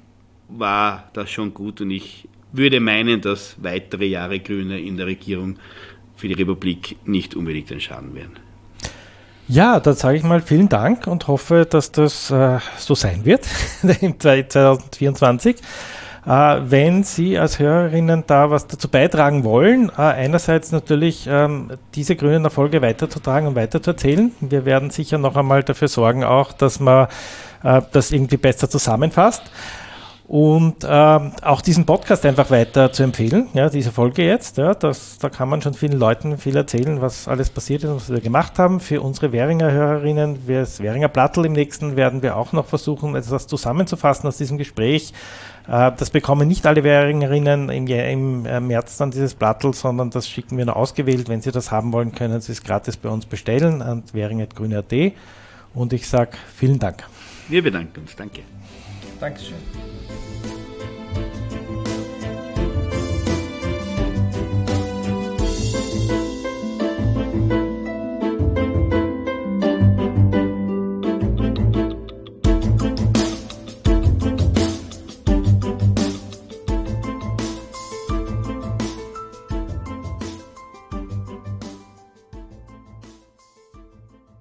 S3: war das schon gut und ich würde meinen, dass weitere Jahre Grüne in der Regierung für die Republik nicht unbedingt ein Schaden wären.
S2: Ja, dann sage ich mal vielen Dank und hoffe, dass das äh, so sein wird im zwanzig vierundzwanzig. Äh, wenn Sie als Hörerinnen da was dazu beitragen wollen, äh, einerseits natürlich ähm, diese grünen Erfolge weiterzutragen und weiterzuerzählen. Wir werden sicher noch einmal dafür sorgen auch, dass man äh, das irgendwie besser zusammenfasst. Und ähm, auch diesen Podcast einfach weiter zu empfehlen, ja, diese Folge jetzt, ja, das, da kann man schon vielen Leuten viel erzählen, was alles passiert ist und was wir gemacht haben. Für unsere Währinger Hörerinnen, das Währinger Blattl im nächsten werden wir auch noch versuchen, etwas zusammenzufassen aus diesem Gespräch. Äh, das bekommen nicht alle Währingerinnen im, im äh, März dann dieses Blattl, sondern das schicken wir nur ausgewählt. Wenn Sie das haben wollen, können Sie es gratis bei uns bestellen an währing at grüne punkt at. Und ich sage vielen Dank.
S3: Wir bedanken uns. Danke.
S4: Dankeschön.